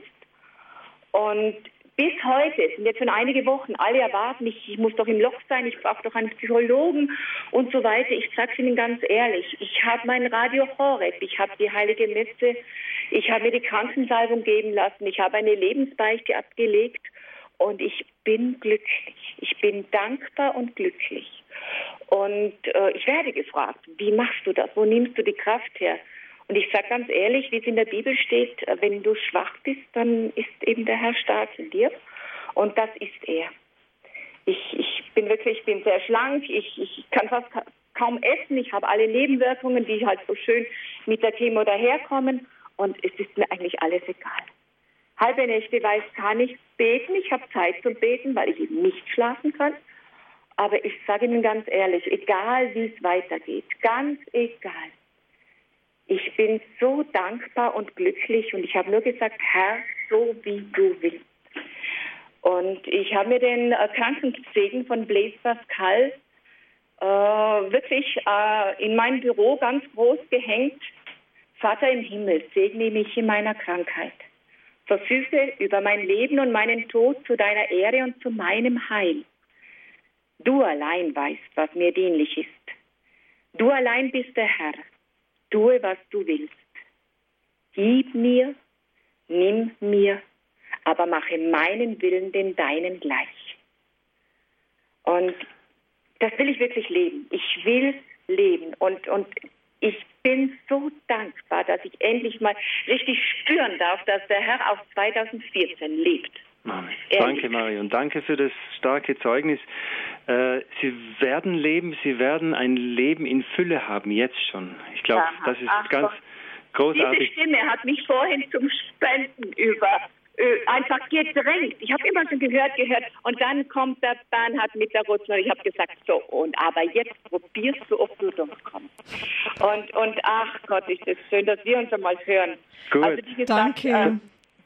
Und bis heute, es sind jetzt schon einige Wochen, alle erwarten, ich, ich muss doch im Loch sein, ich brauche doch einen Psychologen und so weiter. Ich sage es Ihnen ganz ehrlich, ich habe mein Radio Horeb, ich habe die Heilige Messe, ich habe mir die Krankensalbung geben lassen, ich habe eine Lebensbeichte abgelegt und ich bin glücklich. Ich bin dankbar und glücklich. Und äh, ich werde gefragt, wie machst du das? Wo nimmst du die Kraft her? Und ich sage ganz ehrlich, wie es in der Bibel steht, wenn du schwach bist, dann ist eben der Herr stark in dir. Und das ist er. Ich, ich bin wirklich, ich bin sehr schlank, ich, ich kann fast kaum essen, ich habe alle Nebenwirkungen, die halt so schön mit der Chemo daherkommen. Und es ist mir eigentlich alles egal. Halbe Nächte weiß, kann ich beten, ich habe Zeit zum Beten, weil ich eben nicht schlafen kann. Aber ich sage Ihnen ganz ehrlich, egal wie es weitergeht, ganz egal. Ich bin so dankbar und glücklich und ich habe nur gesagt, Herr, so wie du willst. Und ich habe mir den äh, Krankensegen von Blaise Pascal äh, wirklich äh, in mein Büro ganz groß gehängt. Vater im Himmel, segne mich in meiner Krankheit. Verfüge über mein Leben und meinen Tod zu deiner Ehre und zu meinem Heil. Du allein weißt, was mir dienlich ist. Du allein bist der Herr. Tue, was du willst. Gib mir, nimm mir, aber mache meinen Willen den deinen gleich. Und das will ich wirklich leben. Ich will leben. Und, und ich bin so dankbar, dass ich endlich mal richtig spüren darf, dass der Herr auch zweitausendvierzehn lebt. Amen. Danke, Marion. Danke für das starke Zeugnis. Äh, Sie werden leben, Sie werden ein Leben in Fülle haben, jetzt schon. Ich glaube, das ist Ach, ganz Gott. großartig. Diese Stimme hat mich vorhin zum Spenden über äh, einfach gedrängt. Ich habe immer schon gehört, gehört. Und dann kommt der Bernhard mit der Rutzner. Ich habe gesagt, so, und aber jetzt probierst du, ob du durchkommst. Und, und ach Gott, ist es schön, dass wir uns einmal hören. Gut. Also, wie gesagt, Danke. Äh,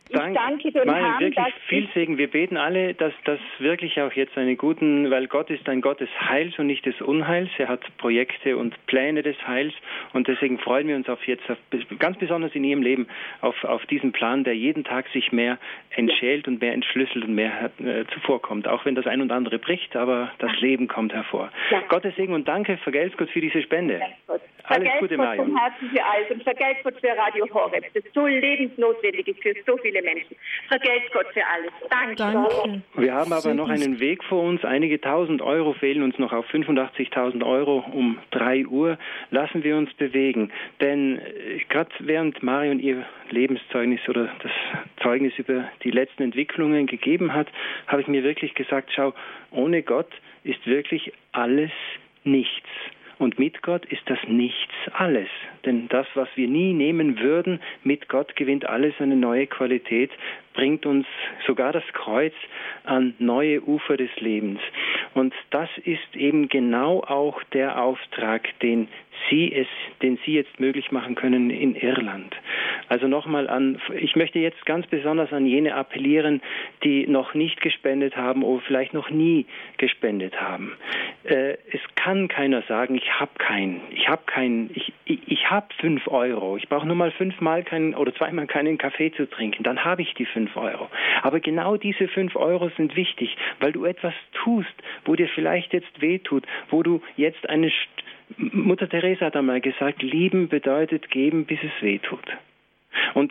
Ich danke dem Marion, Herrn, wirklich dass viel Segen. Wir beten alle, dass das wirklich auch jetzt eine guten, weil Gott ist ein Gott des Heils und nicht des Unheils. Er hat Projekte und Pläne des Heils und deswegen freuen wir uns auf jetzt, auf, ganz besonders in Ihrem Leben, auf, auf diesen Plan, der jeden Tag sich mehr entschält und mehr entschlüsselt und mehr äh, zuvorkommt. Auch wenn das ein und andere bricht, aber das ja. Leben kommt hervor. Ja. Gottes Segen und danke, vergelt's Gott für diese Spende. Alles Gute, Marion. Vom Herzen für alles und vergelt's Gott für Radio Horeb, das so lebensnotwendig ist für so viele Menschen. Vergelt's Gott für alles. Danke. Danke. Wir haben aber noch einen Weg vor uns. Einige tausend Euro fehlen uns noch auf fünfundachtzigtausend Euro um drei Uhr. Lassen wir uns bewegen. Denn äh, gerade während Marion ihr Lebenszeugnis oder das Zeugnis über die letzten Entwicklungen gegeben hat, habe ich mir wirklich gesagt, schau, ohne Gott ist wirklich alles nichts. Und mit Gott ist das Nichts alles. Denn das, was wir nie nehmen würden, mit Gott gewinnt alles eine neue Qualität, bringt uns sogar das Kreuz an neue Ufer des Lebens. Und das ist eben genau auch der Auftrag, den Sie es, den Sie jetzt möglich machen können in Irland. Also nochmal an, ich möchte jetzt ganz besonders an jene appellieren, die noch nicht gespendet haben oder vielleicht noch nie gespendet haben. Äh, es kann keiner sagen, ich habe keinen, ich habe keinen, ich, ich, ich habe fünf Euro, ich brauche nur mal fünfmal keinen oder zweimal keinen Kaffee zu trinken, dann habe ich die fünf Euro. Aber genau diese fünf Euro sind wichtig, weil du etwas tust, wo dir vielleicht jetzt wehtut, wo du jetzt eine St- Mutter Teresa hat einmal gesagt, lieben bedeutet geben, bis es weh tut. Und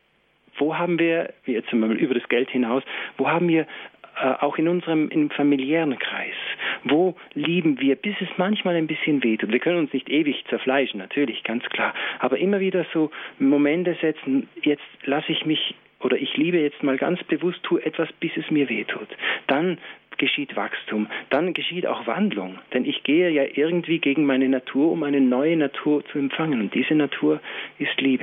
wo haben wir, jetzt mal über das Geld hinaus, wo haben wir äh, auch in unserem im familiären Kreis, wo lieben wir, bis es manchmal ein bisschen weh tut. Wir können uns nicht ewig zerfleischen, natürlich, ganz klar, aber immer wieder so Momente setzen, jetzt lasse ich mich, oder ich liebe jetzt mal ganz bewusst, tue etwas, bis es mir weh tut. Dann geschieht Wachstum, dann geschieht auch Wandlung. Denn ich gehe ja irgendwie gegen meine Natur, um eine neue Natur zu empfangen. Und diese Natur ist Liebe.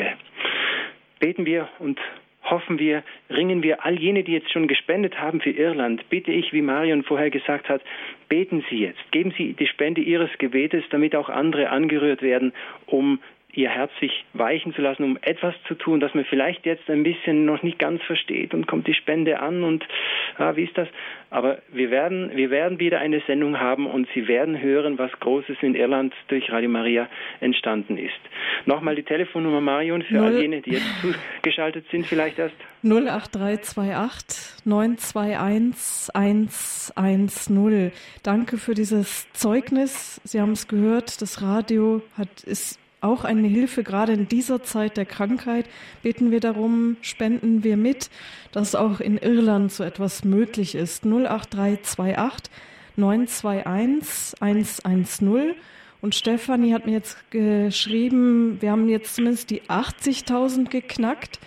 Beten wir und hoffen wir, ringen wir all jene, die jetzt schon gespendet haben für Irland, bitte ich, wie Marion vorher gesagt hat, beten Sie jetzt, geben Sie die Spende Ihres Gebetes, damit auch andere angerührt werden, um ihr Herz sich weichen zu lassen, um etwas zu tun, das man vielleicht jetzt ein bisschen noch nicht ganz versteht und kommt die Spende an und ah, wie ist das? Aber wir werden, wir werden wieder eine Sendung haben und Sie werden hören, was Großes in Irland durch Radio Maria entstanden ist. Nochmal die Telefonnummer, Marion, für all jene, die jetzt zugeschaltet sind, vielleicht erst. null acht drei zwei acht neun zwei eins eins eins null. Danke für dieses Zeugnis. Sie haben es gehört, das Radio hat ist auch eine Hilfe, gerade in dieser Zeit der Krankheit. Beten wir darum, spenden wir mit, dass auch in Irland so etwas möglich ist. null acht drei zwei acht neun zwei eins eins eins null. Und Stefanie hat mir jetzt geschrieben, wir haben jetzt zumindest die achtzigtausend geknackt.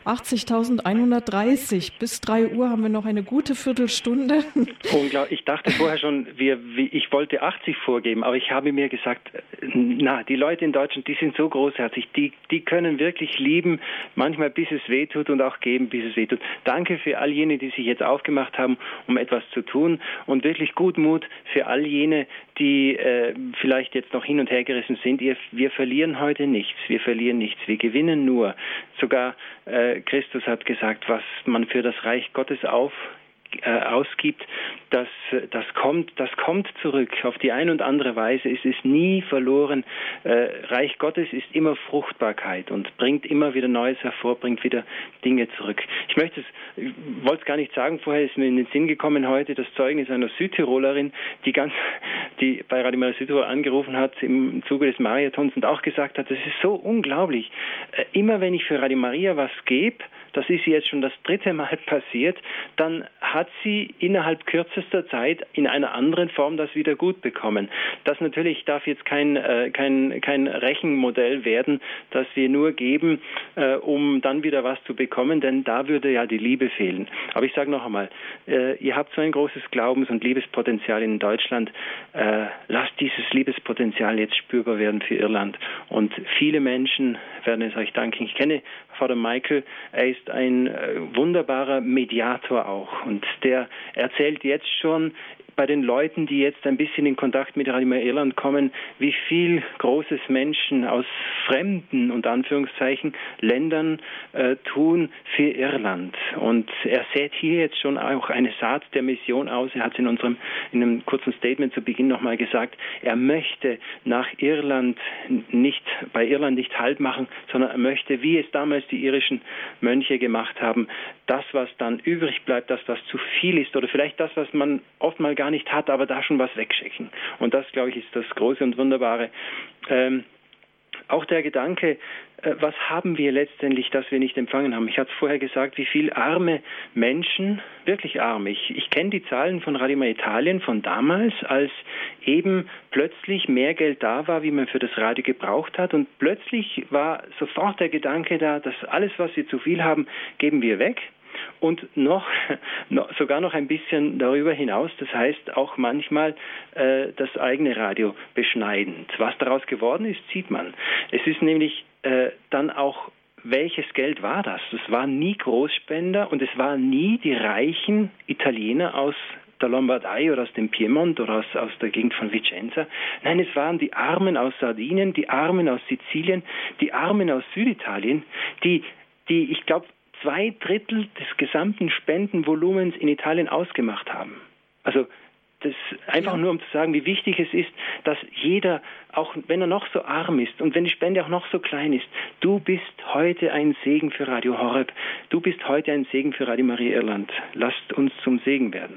achtzigtausendeinhundertdreißig. Bis drei Uhr haben wir noch eine gute Viertelstunde. Unglaublich. Ich dachte vorher schon, wir, ich wollte achtzig vorgeben, aber ich habe mir gesagt, na, die Leute in Deutschland, die sind so großherzig, die, die können wirklich lieben, manchmal bis es weh tut und auch geben, bis es weh tut. Danke für all jene, die sich jetzt aufgemacht haben, um etwas zu tun und wirklich gut Mut für all jene, die äh, vielleicht jetzt noch hin und her gerissen sind. Ihr, wir verlieren heute nichts, wir verlieren nichts, wir gewinnen nur. Sogar äh, Christus hat gesagt, was man für das Reich Gottes auf äh, ausgibt, das, das kommt, das kommt zurück. Auf die eine und andere Weise. Es ist nie verloren. Äh, Reich Gottes ist immer Fruchtbarkeit und bringt immer wieder Neues hervor, bringt wieder Dinge zurück. Ich möchte es, ich wollte es gar nicht sagen, vorher ist mir in den Sinn gekommen heute das Zeugnis einer Südtirolerin, die ganz, die bei Radio Maria Südtirol angerufen hat im Zuge des Marathons und auch gesagt hat, das ist so unglaublich. Äh, immer wenn ich für Radio Maria was gebe, das ist jetzt schon das dritte Mal passiert, dann hat sie innerhalb kürzester Zeit in einer anderen Form das wieder gut bekommen. Das natürlich darf jetzt kein, äh, kein, kein Rechenmodell werden, dass wir nur geben, äh, um dann wieder was zu bekommen, denn da würde ja die Liebe fehlen. Aber ich sage noch einmal, äh, ihr habt so ein großes Glaubens- und Liebespotenzial in Deutschland. Äh, lasst dieses Liebespotenzial jetzt spürbar werden für Irland. Und viele Menschen werden es euch danken. Ich kenne Vater Michael, er ist ein äh, wunderbarer Mediator auch und der erzählt jetzt schon bei den Leuten, die jetzt ein bisschen in Kontakt mit Radio Maria Irland kommen, wie viel großes Menschen aus fremden, unter Anführungszeichen, Ländern äh, tun für Irland. Und er sät hier jetzt schon auch eine Saat der Mission aus. Er hat es in unserem, in einem kurzen Statement zu Beginn nochmal gesagt, er möchte nach Irland nicht, bei Irland nicht Halt machen, sondern er möchte, wie es damals die irischen Mönche gemacht haben, das, was dann übrig bleibt, das, was zu viel ist oder vielleicht das, was man oft mal gar nicht hat, aber da schon was wegschicken. Und das, glaube ich, ist das Große und Wunderbare. Ähm, auch der Gedanke, äh, was haben wir letztendlich, das wir nicht empfangen haben? Ich hatte es vorher gesagt, wie viele arme Menschen, wirklich arm. Ich, ich kenne die Zahlen von Radio Maria Italien von damals, als eben plötzlich mehr Geld da war, wie man für das Radio gebraucht hat. Und plötzlich war sofort der Gedanke da, dass alles, was wir zu viel haben, geben wir weg. Und noch, noch, sogar noch ein bisschen darüber hinaus, das heißt auch manchmal äh, das eigene Radio beschneidend. Was daraus geworden ist, sieht man. Es ist nämlich äh, dann auch, welches Geld war das? Es waren nie Großspender und es waren nie die reichen Italiener aus der Lombardei oder aus dem Piemont oder aus, aus der Gegend von Vicenza. Nein, es waren die Armen aus Sardinien, die Armen aus Sizilien, die Armen aus Süditalien, die, die ich glaube, zwei Drittel des gesamten Spendenvolumens in Italien ausgemacht haben. Also das einfach ja. nur, um zu sagen, wie wichtig es ist, dass jeder, auch wenn er noch so arm ist und wenn die Spende auch noch so klein ist, du bist heute ein Segen für Radio Horeb, du bist heute ein Segen für Radio Maria Irland. Lasst uns zum Segen werden.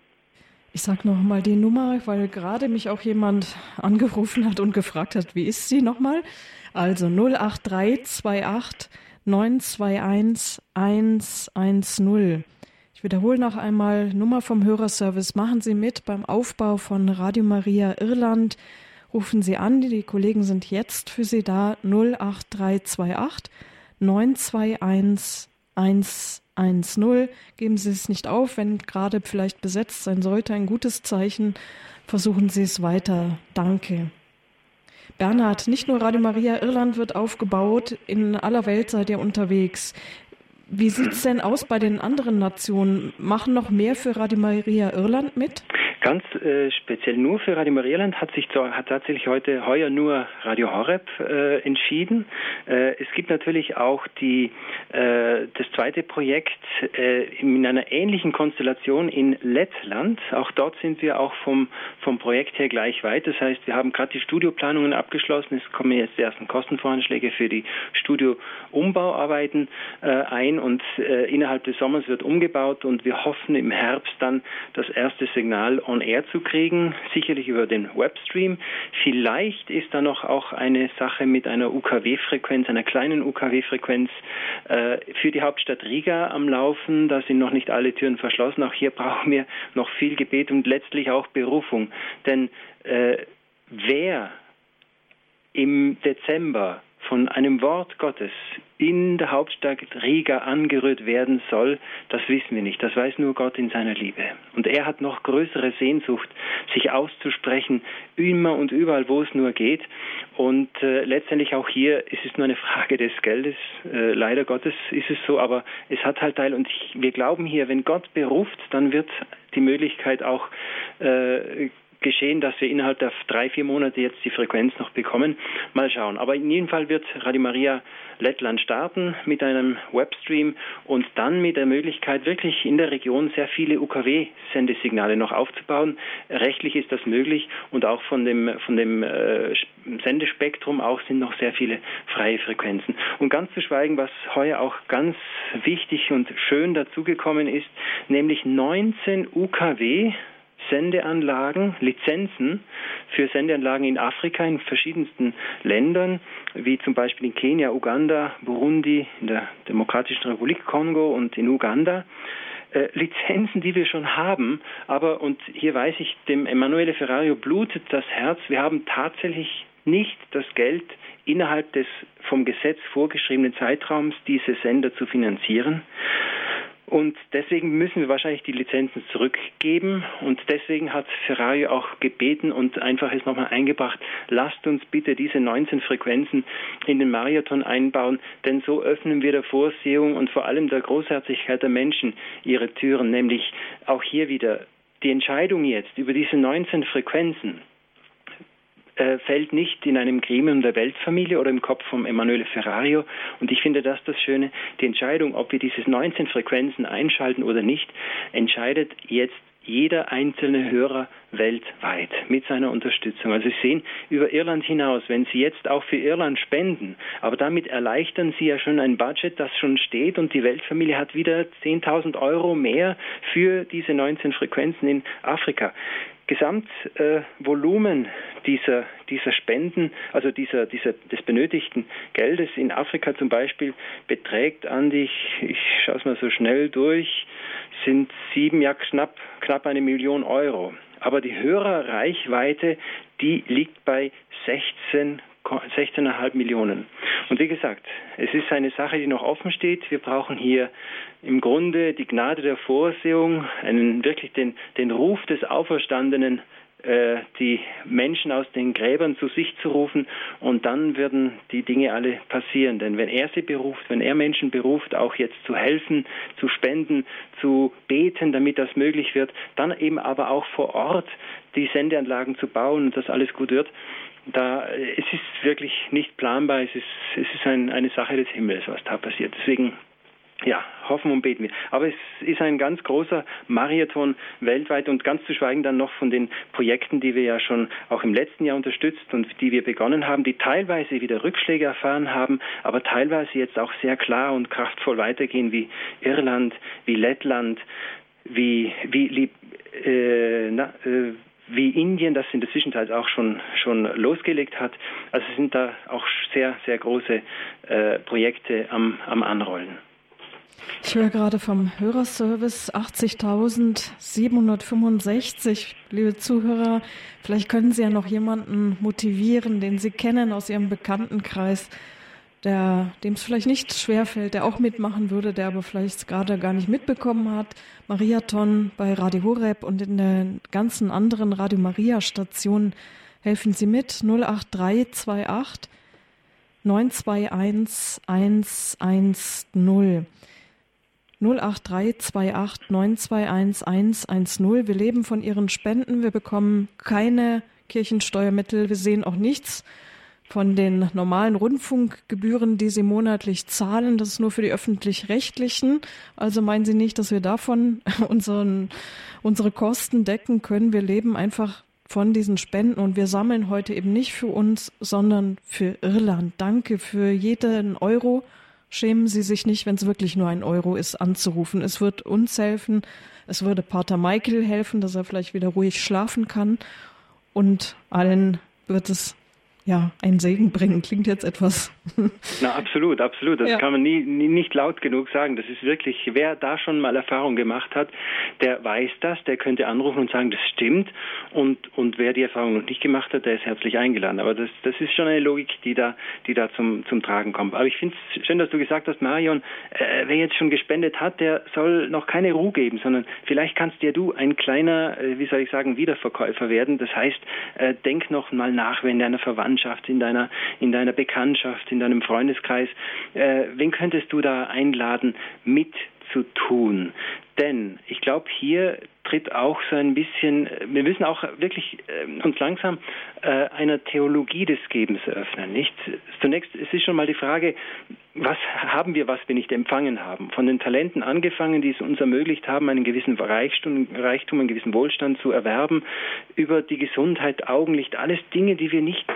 Ich sage noch mal die Nummer, weil gerade mich auch jemand angerufen hat und gefragt hat, wie ist sie nochmal? Also null acht drei zwei acht neun zwei eins eins eins null. Ich wiederhole noch einmal, Nummer vom Hörerservice. Machen Sie mit beim Aufbau von Radio Maria Irland. Rufen Sie an, die Kollegen sind jetzt für Sie da. null acht drei zwei acht neun zwei eins eins eins null. Geben Sie es nicht auf, wenn gerade vielleicht besetzt sein sollte. Ein gutes Zeichen. Versuchen Sie es weiter. Danke. Bernhard, nicht nur Radio Maria Irland wird aufgebaut, in aller Welt seid ihr unterwegs. Wie sieht es denn aus bei den anderen Nationen? Machen noch mehr für Radio Maria Irland mit? Ganz äh, speziell nur für Radio Maria Irland hat sich zu, hat tatsächlich heute heuer nur Radio Horeb äh, entschieden. Äh, es gibt natürlich auch die äh, das zweite Projekt äh, in einer ähnlichen Konstellation in Lettland. Auch dort sind wir auch vom vom Projekt her gleich weit. Das heißt, wir haben gerade die Studioplanungen abgeschlossen. Es kommen jetzt die ersten Kostenvoranschläge für die Studioumbauarbeiten äh, ein und äh, innerhalb des Sommers wird umgebaut und wir hoffen im Herbst dann das erste Signal on air zu kriegen, sicherlich über den Webstream. Vielleicht ist da noch auch eine Sache mit einer U K W-Frequenz, einer kleinen U K W-Frequenz äh, für die Hauptstadt Riga am Laufen. Da sind noch nicht alle Türen verschlossen. Auch hier brauchen wir noch viel Gebet und letztlich auch Berufung. Denn äh, wer im Dezember von einem Wort Gottes in der Hauptstadt Riga angerührt werden soll, das wissen wir nicht. Das weiß nur Gott in seiner Liebe. Und er hat noch größere Sehnsucht, sich auszusprechen, immer und überall, wo es nur geht. Und äh, letztendlich auch hier ist es nur eine Frage des Geldes. Äh, leider Gottes ist es so, aber es hat halt Teil. Und ich, wir glauben hier, wenn Gott beruft, dann wird die Möglichkeit auch äh, geschehen, dass wir innerhalb der drei, vier Monate jetzt die Frequenz noch bekommen. Mal schauen. Aber in jedem Fall wird Radio Maria Lettland starten mit einem Webstream und dann mit der Möglichkeit, wirklich in der Region sehr viele U K W-Sendesignale noch aufzubauen. Rechtlich ist das möglich und auch von dem, von dem äh, Sendespektrum auch sind noch sehr viele freie Frequenzen. Und ganz zu schweigen, was heuer auch ganz wichtig und schön dazugekommen ist, nämlich neunzehn U K W Sendeanlagen, Lizenzen für Sendeanlagen in Afrika, in verschiedensten Ländern, wie zum Beispiel in Kenia, Uganda, Burundi, in der Demokratischen Republik Kongo und in Uganda. Äh, Lizenzen, die wir schon haben, aber, und hier weiß ich, dem Emanuele Ferrario blutet das Herz, wir haben tatsächlich nicht das Geld innerhalb des vom Gesetz vorgeschriebenen Zeitraums, diese Sender zu finanzieren. Und deswegen müssen wir wahrscheinlich die Lizenzen zurückgeben. Und deswegen hat Ferrario auch gebeten und einfach es nochmal eingebracht, lasst uns bitte diese neunzehn Frequenzen in den Marathon einbauen, denn so öffnen wir der Vorsehung und vor allem der Großherzigkeit der Menschen ihre Türen, nämlich auch hier wieder die Entscheidung jetzt über diese neunzehn Frequenzen äh, fällt nicht in einem Gremium der Weltfamilie oder im Kopf von Emanuele Ferrario. Und ich finde das das Schöne, die Entscheidung, ob wir diese neunzehn Frequenzen einschalten oder nicht, entscheidet jetzt jeder einzelne Hörer weltweit mit seiner Unterstützung. Also Sie sehen über Irland hinaus, wenn Sie jetzt auch für Irland spenden, aber damit erleichtern Sie ja schon ein Budget, das schon steht, und die Weltfamilie hat wieder zehntausend Euro mehr für diese neunzehn Frequenzen in Afrika. Gesamtvolumen äh, dieser, dieser Spenden, also dieser, dieser, des benötigten Geldes in Afrika zum Beispiel, beträgt an die, ich, ich schaue es mal so schnell durch, sind sieben, ja knapp, knapp eine Million Euro. Aber die Hörerreichweite, die liegt bei sechzehn Komma fünf Millionen. Und wie gesagt, es ist eine Sache, die noch offen steht. Wir brauchen hier im Grunde die Gnade der Vorsehung, einen wirklich den, den Ruf des Auferstandenen, äh, die Menschen aus den Gräbern zu sich zu rufen, und dann werden die Dinge alle passieren. Denn wenn er sie beruft, wenn er Menschen beruft, auch jetzt zu helfen, zu spenden, zu beten, damit das möglich wird, dann eben aber auch vor Ort die Sendeanlagen zu bauen und dass alles gut wird, da, es ist wirklich nicht planbar, es ist, es ist ein, eine Sache des Himmels, was da passiert. Deswegen, ja, hoffen und beten wir. Aber es ist ein ganz großer Marathon weltweit, und ganz zu schweigen dann noch von den Projekten, die wir ja schon auch im letzten Jahr unterstützt und die wir begonnen haben, die teilweise wieder Rückschläge erfahren haben, aber teilweise jetzt auch sehr klar und kraftvoll weitergehen, wie Irland, wie Lettland, wie, wie, äh, na, äh, wie Indien, das in der Zwischenzeit auch schon, schon losgelegt hat. Also sind da auch sehr, sehr große äh, Projekte am, am Anrollen. Ich höre gerade vom Hörerservice achtzigtausendsiebenhundertfünfundsechzig. Liebe Zuhörer, vielleicht können Sie ja noch jemanden motivieren, den Sie kennen aus Ihrem Bekanntenkreis, der, dem es vielleicht nicht schwerfällt, der auch mitmachen würde, der aber vielleicht gerade gar nicht mitbekommen hat. Mariathon bei Radio Horeb und in den ganzen anderen Radio Maria Stationen helfen Sie mit. null acht drei zwei acht neun zwei eins eins eins null. null acht drei zwei acht neun zwei eins eins eins null. Wir leben von Ihren Spenden. Wir bekommen keine Kirchensteuermittel. Wir sehen auch nichts von den normalen Rundfunkgebühren, die Sie monatlich zahlen. Das ist nur für die Öffentlich-Rechtlichen. Also meinen Sie nicht, dass wir davon unseren, unsere Kosten decken können. Wir leben einfach von diesen Spenden, und wir sammeln heute eben nicht für uns, sondern für Irland. Danke für jeden Euro. Schämen Sie sich nicht, wenn es wirklich nur ein Euro ist, anzurufen. Es wird uns helfen. Es würde Pater Michael helfen, dass er vielleicht wieder ruhig schlafen kann. Und allen wird es ja einen Segen bringen. Klingt jetzt etwas. Na, absolut, absolut. Das ja. kann man nie, nie, nicht laut genug sagen. Das ist wirklich, wer da schon mal Erfahrung gemacht hat, der weiß das, der könnte anrufen und sagen, das stimmt. Und, und wer die Erfahrung noch nicht gemacht hat, der ist herzlich eingeladen. Aber das, das ist schon eine Logik, die da, die da zum, zum Tragen kommt. Aber ich finde es schön, dass du gesagt hast, Marion, äh, wer jetzt schon gespendet hat, der soll noch keine Ruhe geben, sondern vielleicht kannst ja du ein kleiner, äh, wie soll ich sagen, Wiederverkäufer werden. Das heißt, äh, denk noch mal nach, wenn deiner Verwandtschaft, in deiner, in deiner Bekanntschaft, in deinem Freundeskreis, äh, wen könntest du da einladen, mitzutun? Denn ich glaube, hier tritt auch so ein bisschen, wir müssen auch wirklich äh, uns langsam äh, einer Theologie des Gebens öffnen. Nicht? Zunächst, es ist schon mal die Frage, was haben wir, was wir nicht empfangen haben? Von den Talenten angefangen, die es uns ermöglicht haben, einen gewissen Reichtum, Reichtum, einen gewissen Wohlstand zu erwerben, über die Gesundheit, Augenlicht, alles Dinge, die wir nicht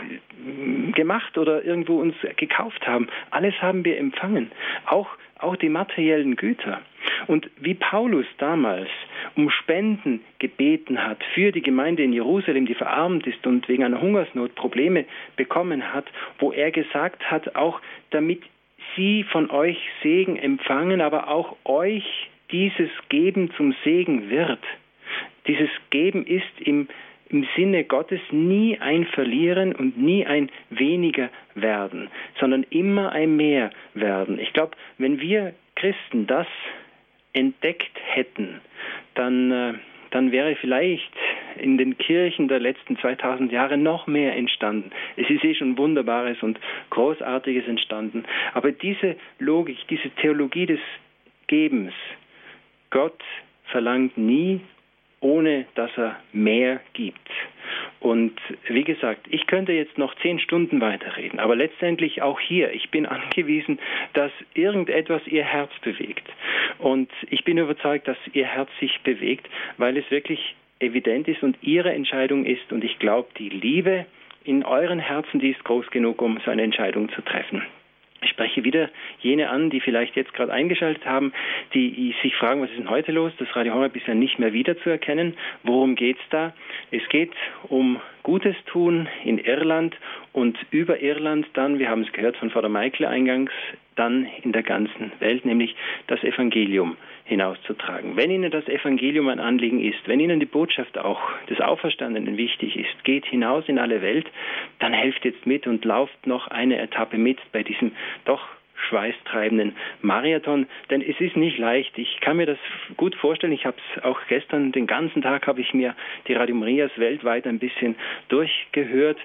gemacht oder irgendwo uns gekauft haben. Alles haben wir empfangen. Auch auch die materiellen Güter. Und wie Paulus damals um Spenden gebeten hat für die Gemeinde in Jerusalem, die verarmt ist und wegen einer Hungersnot Probleme bekommen hat, wo er gesagt hat, auch damit sie von euch Segen empfangen, aber auch euch dieses Geben zum Segen wird. Dieses Geben ist im im Sinne Gottes nie ein Verlieren und nie ein weniger werden, sondern immer ein mehr werden. Ich glaube, wenn wir Christen das entdeckt hätten, dann, äh, dann wäre vielleicht in den Kirchen der letzten zweitausend Jahre noch mehr entstanden. Es ist eh schon Wunderbares und Großartiges entstanden. Aber diese Logik, diese Theologie des Gebens, Gott verlangt nie ohne dass er mehr gibt. Und wie gesagt, ich könnte jetzt noch zehn Stunden weiterreden, aber letztendlich auch hier, ich bin angewiesen, dass irgendetwas Ihr Herz bewegt. Und ich bin überzeugt, dass Ihr Herz sich bewegt, weil es wirklich evident ist und Ihre Entscheidung ist. Und ich glaube, die Liebe in euren Herzen, die ist groß genug, um so eine Entscheidung zu treffen. Ich spreche wieder jene an, die vielleicht jetzt gerade eingeschaltet haben, die sich fragen, was ist denn heute los? Das Radio Horeb ist ja nicht mehr wiederzuerkennen. Worum geht's da? Es geht um Gutes tun in Irland und über Irland dann, wir haben es gehört von Vater Michael eingangs, dann in der ganzen Welt, nämlich das Evangelium hinauszutragen. Wenn Ihnen das Evangelium ein Anliegen ist, wenn Ihnen die Botschaft auch des Auferstandenen wichtig ist, geht hinaus in alle Welt, dann helft jetzt mit und lauft noch eine Etappe mit bei diesem doch schweißtreibenden Marathon, denn es ist nicht leicht. Ich kann mir das gut vorstellen. Ich habe es auch gestern, den ganzen Tag habe ich mir die Radio Marias weltweit ein bisschen durchgehört.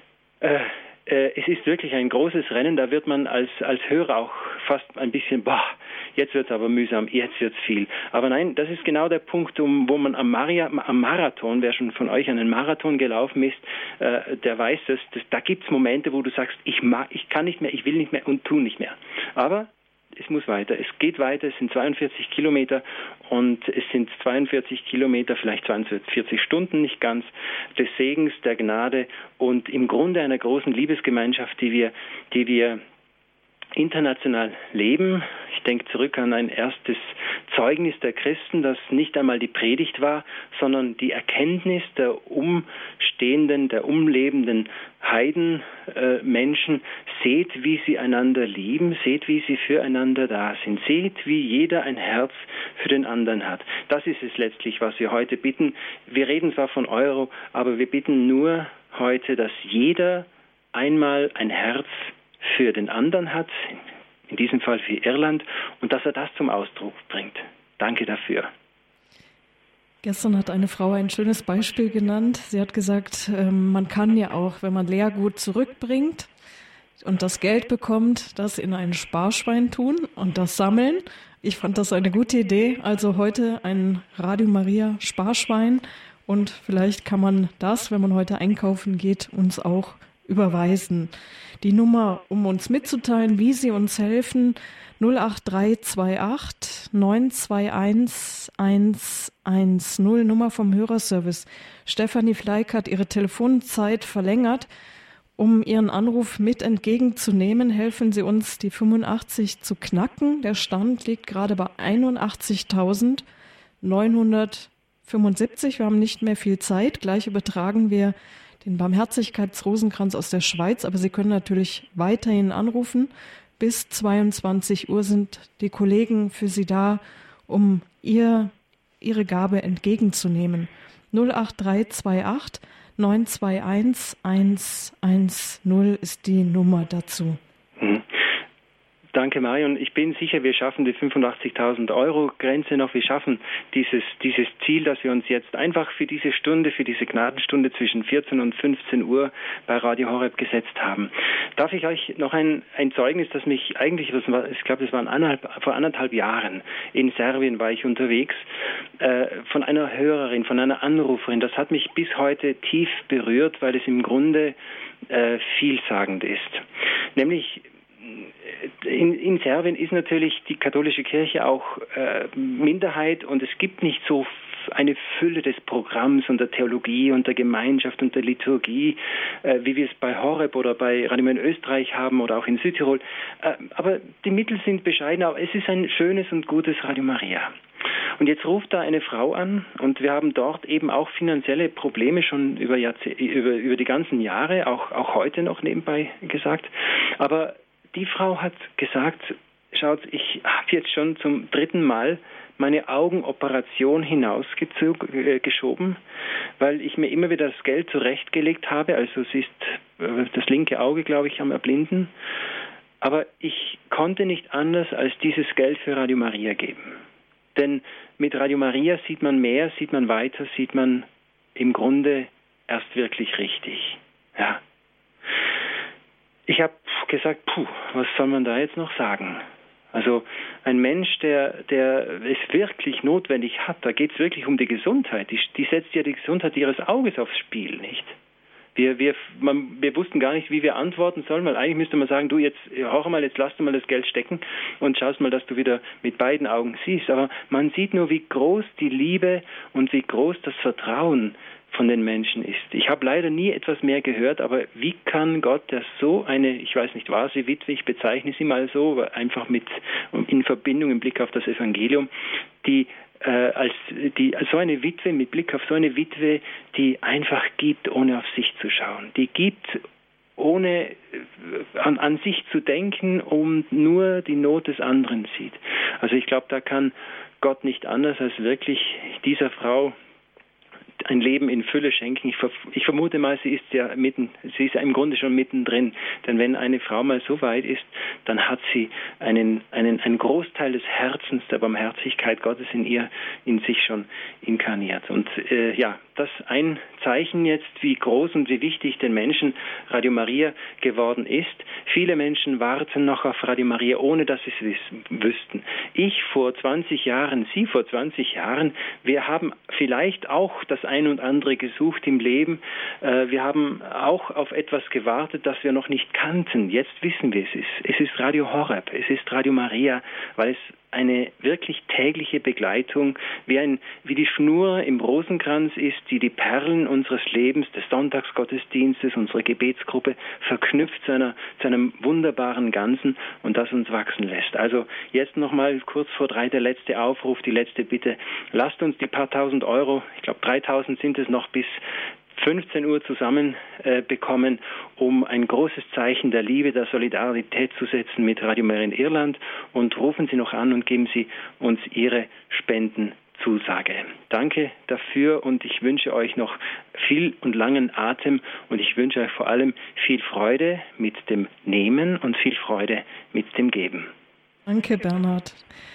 Äh, Es ist wirklich ein großes Rennen, da wird man als, als Hörer auch fast ein bisschen, boah, jetzt wird es aber mühsam, jetzt wird es viel. Aber nein, das ist genau der Punkt, um, wo man am, Maria, am Marathon, wer schon von euch einen Marathon gelaufen ist, äh, der weiß, dass, dass da gibt es Momente, wo du sagst, ich, mag, ich kann nicht mehr, ich will nicht mehr und tu nicht mehr. Aber es muss weiter, es geht weiter, es sind zweiundvierzig Kilometer und es sind zweiundvierzig Kilometer, vielleicht zweiundvierzig Stunden, nicht ganz, des Segens, der Gnade und im Grunde einer großen Liebesgemeinschaft, die wir, die wir international leben. Ich denke zurück an ein erstes Zeugnis der Christen, das nicht einmal die Predigt war, sondern die Erkenntnis der umstehenden, der umlebenden Heidenmenschen. Äh, seht, wie sie einander lieben, seht, wie sie füreinander da sind, seht, wie jeder ein Herz für den anderen hat. Das ist es letztlich, was wir heute bitten. Wir reden zwar von Euro, aber wir bitten nur heute, dass jeder einmal ein Herz für den anderen hat, in diesem Fall für Irland, und dass er das zum Ausdruck bringt. Danke dafür. Gestern hat eine Frau ein schönes Beispiel genannt. Sie hat gesagt, man kann ja auch, wenn man Leergut zurückbringt und das Geld bekommt, das in ein Sparschwein tun und das sammeln. Ich fand das eine gute Idee. Also heute ein Radio Maria Sparschwein und vielleicht kann man das, wenn man heute einkaufen geht, uns auch überweisen. Die Nummer, um uns mitzuteilen, wie Sie uns helfen, null acht drei zwei acht neun zwei eins eins eins null, Nummer vom Hörerservice. Stefanie Fleig hat ihre Telefonzeit verlängert. Um Ihren Anruf mit entgegenzunehmen, helfen Sie uns, die fünfundachtzig zu knacken. Der Stand liegt gerade bei einundachtzigtausendneunhundertfünfundsiebzig. Wir haben nicht mehr viel Zeit. Gleich übertragen wir den Barmherzigkeitsrosenkranz aus der Schweiz, aber Sie können natürlich weiterhin anrufen. Bis zweiundzwanzig Uhr sind die Kollegen für Sie da, um ihr, Ihre Gabe entgegenzunehmen. null acht drei zwei acht neun zwei eins eins eins null ist die Nummer dazu. Hm. Danke, Marion. Ich bin sicher, wir schaffen die fünfundachtzigtausend Euro Grenze noch. Wir schaffen dieses, dieses Ziel, das wir uns jetzt einfach für diese Stunde, für diese Gnadenstunde zwischen vierzehn und fünfzehn Uhr bei Radio Horeb gesetzt haben. Darf ich euch noch ein, ein Zeugnis, das mich eigentlich, das war, ich glaube, das waren anderthalb, vor anderthalb Jahren in Serbien war ich unterwegs, äh, von einer Hörerin, von einer Anruferin. Das hat mich bis heute tief berührt, weil es im Grunde äh, vielsagend ist. Nämlich, In, in Serbien ist natürlich die katholische Kirche auch äh, Minderheit und es gibt nicht so eine Fülle des Programms und der Theologie und der Gemeinschaft und der Liturgie, äh, wie wir es bei Horeb oder bei Radio in Österreich haben oder auch in Südtirol. Äh, aber die Mittel sind bescheiden, aber es ist ein schönes und gutes Radio Maria. Und jetzt ruft da eine Frau an und wir haben dort eben auch finanzielle Probleme schon über, Jahrzeh- über, über die ganzen Jahre, auch, auch heute noch nebenbei gesagt. Aber die Frau hat gesagt, schaut, ich habe jetzt schon zum dritten Mal meine Augenoperation hinausgeschoben, weil ich mir immer wieder das Geld zurechtgelegt habe. Also es ist das linke Auge, glaube ich, am Erblinden. Aber ich konnte nicht anders als dieses Geld für Radio Maria geben. Denn mit Radio Maria sieht man mehr, sieht man weiter, sieht man im Grunde erst wirklich richtig. Ja. Ich habe gesagt, puh, was soll man da jetzt noch sagen? Also ein Mensch, der, der es wirklich notwendig hat, da geht es wirklich um die Gesundheit. Die, die setzt ja die Gesundheit ihres Auges aufs Spiel, nicht? Wir, wir, man, wir wussten gar nicht, wie wir antworten sollen, weil eigentlich müsste man sagen, du jetzt, hör mal, jetzt lass du mal das Geld stecken und schaust mal, dass du wieder mit beiden Augen siehst. Aber man sieht nur, wie groß die Liebe und wie groß das Vertrauen von den Menschen ist. Ich habe leider nie etwas mehr gehört, aber wie kann Gott, der so eine, ich weiß nicht, war sie Witwe, ich bezeichne sie mal so, einfach mit in Verbindung im Blick auf das Evangelium, die äh, als die als so eine Witwe, mit Blick auf so eine Witwe, die einfach gibt, ohne auf sich zu schauen, die gibt, ohne an, an sich zu denken und nur die Not des anderen sieht. Also ich glaube, da kann Gott nicht anders als wirklich dieser Frau ein Leben in Fülle schenken. Ich, ver- ich vermute mal, sie ist ja mitten, sie ist ja im Grunde schon mittendrin. Denn wenn eine Frau mal so weit ist, dann hat sie einen, einen, einen Großteil des Herzens der Barmherzigkeit Gottes in ihr, in sich schon inkarniert. Und äh, ja, das ein Zeichen jetzt, wie groß und wie wichtig den Menschen Radio Maria geworden ist. Viele Menschen warten noch auf Radio Maria, ohne dass sie es wissen, wüssten. Ich vor zwanzig Jahren, Sie vor zwanzig Jahren, wir haben vielleicht auch das ein und andere gesucht im Leben. Äh, wir haben auch auf etwas gewartet, das wir noch nicht kannten. Jetzt wissen wir, es ist. Es ist Radio Horeb, es ist Radio Maria, weil es eine wirklich tägliche Begleitung, wie, ein, wie die Schnur im Rosenkranz ist, die die Perlen unseres Lebens, des Sonntagsgottesdienstes, unserer Gebetsgruppe verknüpft zu, einer, zu einem wunderbaren Ganzen und das uns wachsen lässt. Also jetzt nochmal kurz vor drei der letzte Aufruf, die letzte Bitte. Lasst uns die paar tausend Euro, ich glaube dreitausend sind es noch bis fünfzehn Uhr zusammen äh, bekommen, um ein großes Zeichen der Liebe, der Solidarität zu setzen mit Radio Maria in Irland, und rufen Sie noch an und geben Sie uns Ihre Spendenzusage. Danke dafür und ich wünsche euch noch viel und langen Atem und ich wünsche euch vor allem viel Freude mit dem Nehmen und viel Freude mit dem Geben. Danke, Bernhard.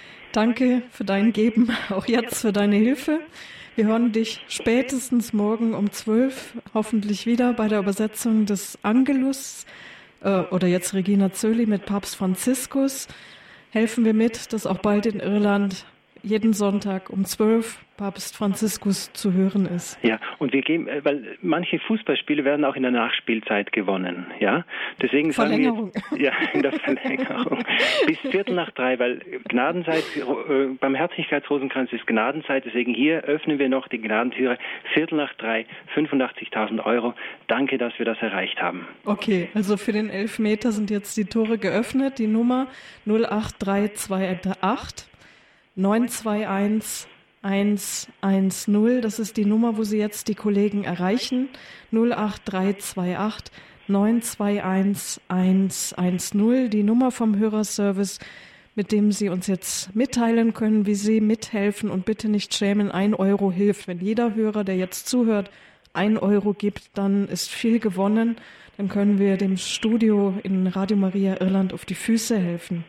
Danke für dein Geben, auch jetzt für deine Hilfe. Wir hören dich spätestens morgen um zwölf hoffentlich wieder bei der Übersetzung des Angelus äh, oder jetzt Regina Zöli mit Papst Franziskus. Helfen wir mit, dass auch bald in Irland jeden Sonntag um zwölf Papst Franziskus zu hören ist. Ja, und wir geben, weil manche Fußballspiele werden auch in der Nachspielzeit gewonnen, ja. Deswegen Verlängerung. Sagen wir, ja, in der Verlängerung. Bis Viertel nach drei, weil Gnadenzeit, äh, Barmherzigkeitsrosenkranz ist Gnadenzeit, deswegen hier öffnen wir noch die Gnadentüre. Viertel nach drei, fünfundachtzigtausend Euro. Danke, dass wir das erreicht haben. Okay, also für den Elfmeter sind jetzt die Tore geöffnet. Die Nummer null acht drei zwei acht neun zwei eins eins eins null, das ist die Nummer, wo Sie jetzt die Kollegen erreichen. null acht drei zwei acht neun zwei eins eins eins null, die Nummer vom Hörerservice, mit dem Sie uns jetzt mitteilen können, wie Sie mithelfen, und bitte nicht schämen, ein Euro hilft. Wenn jeder Hörer, der jetzt zuhört, ein Euro gibt, dann ist viel gewonnen. Dann können wir dem Studio in Radio Maria Irland auf die Füße helfen.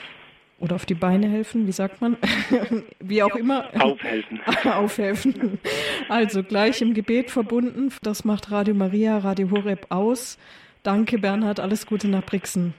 Oder auf die Beine helfen, wie sagt man? Wie auch immer. Aufhelfen. Aufhelfen. Also gleich im Gebet verbunden. Das macht Radio Maria, Radio Horeb aus. Danke, Bernhard. Alles Gute nach Brixen.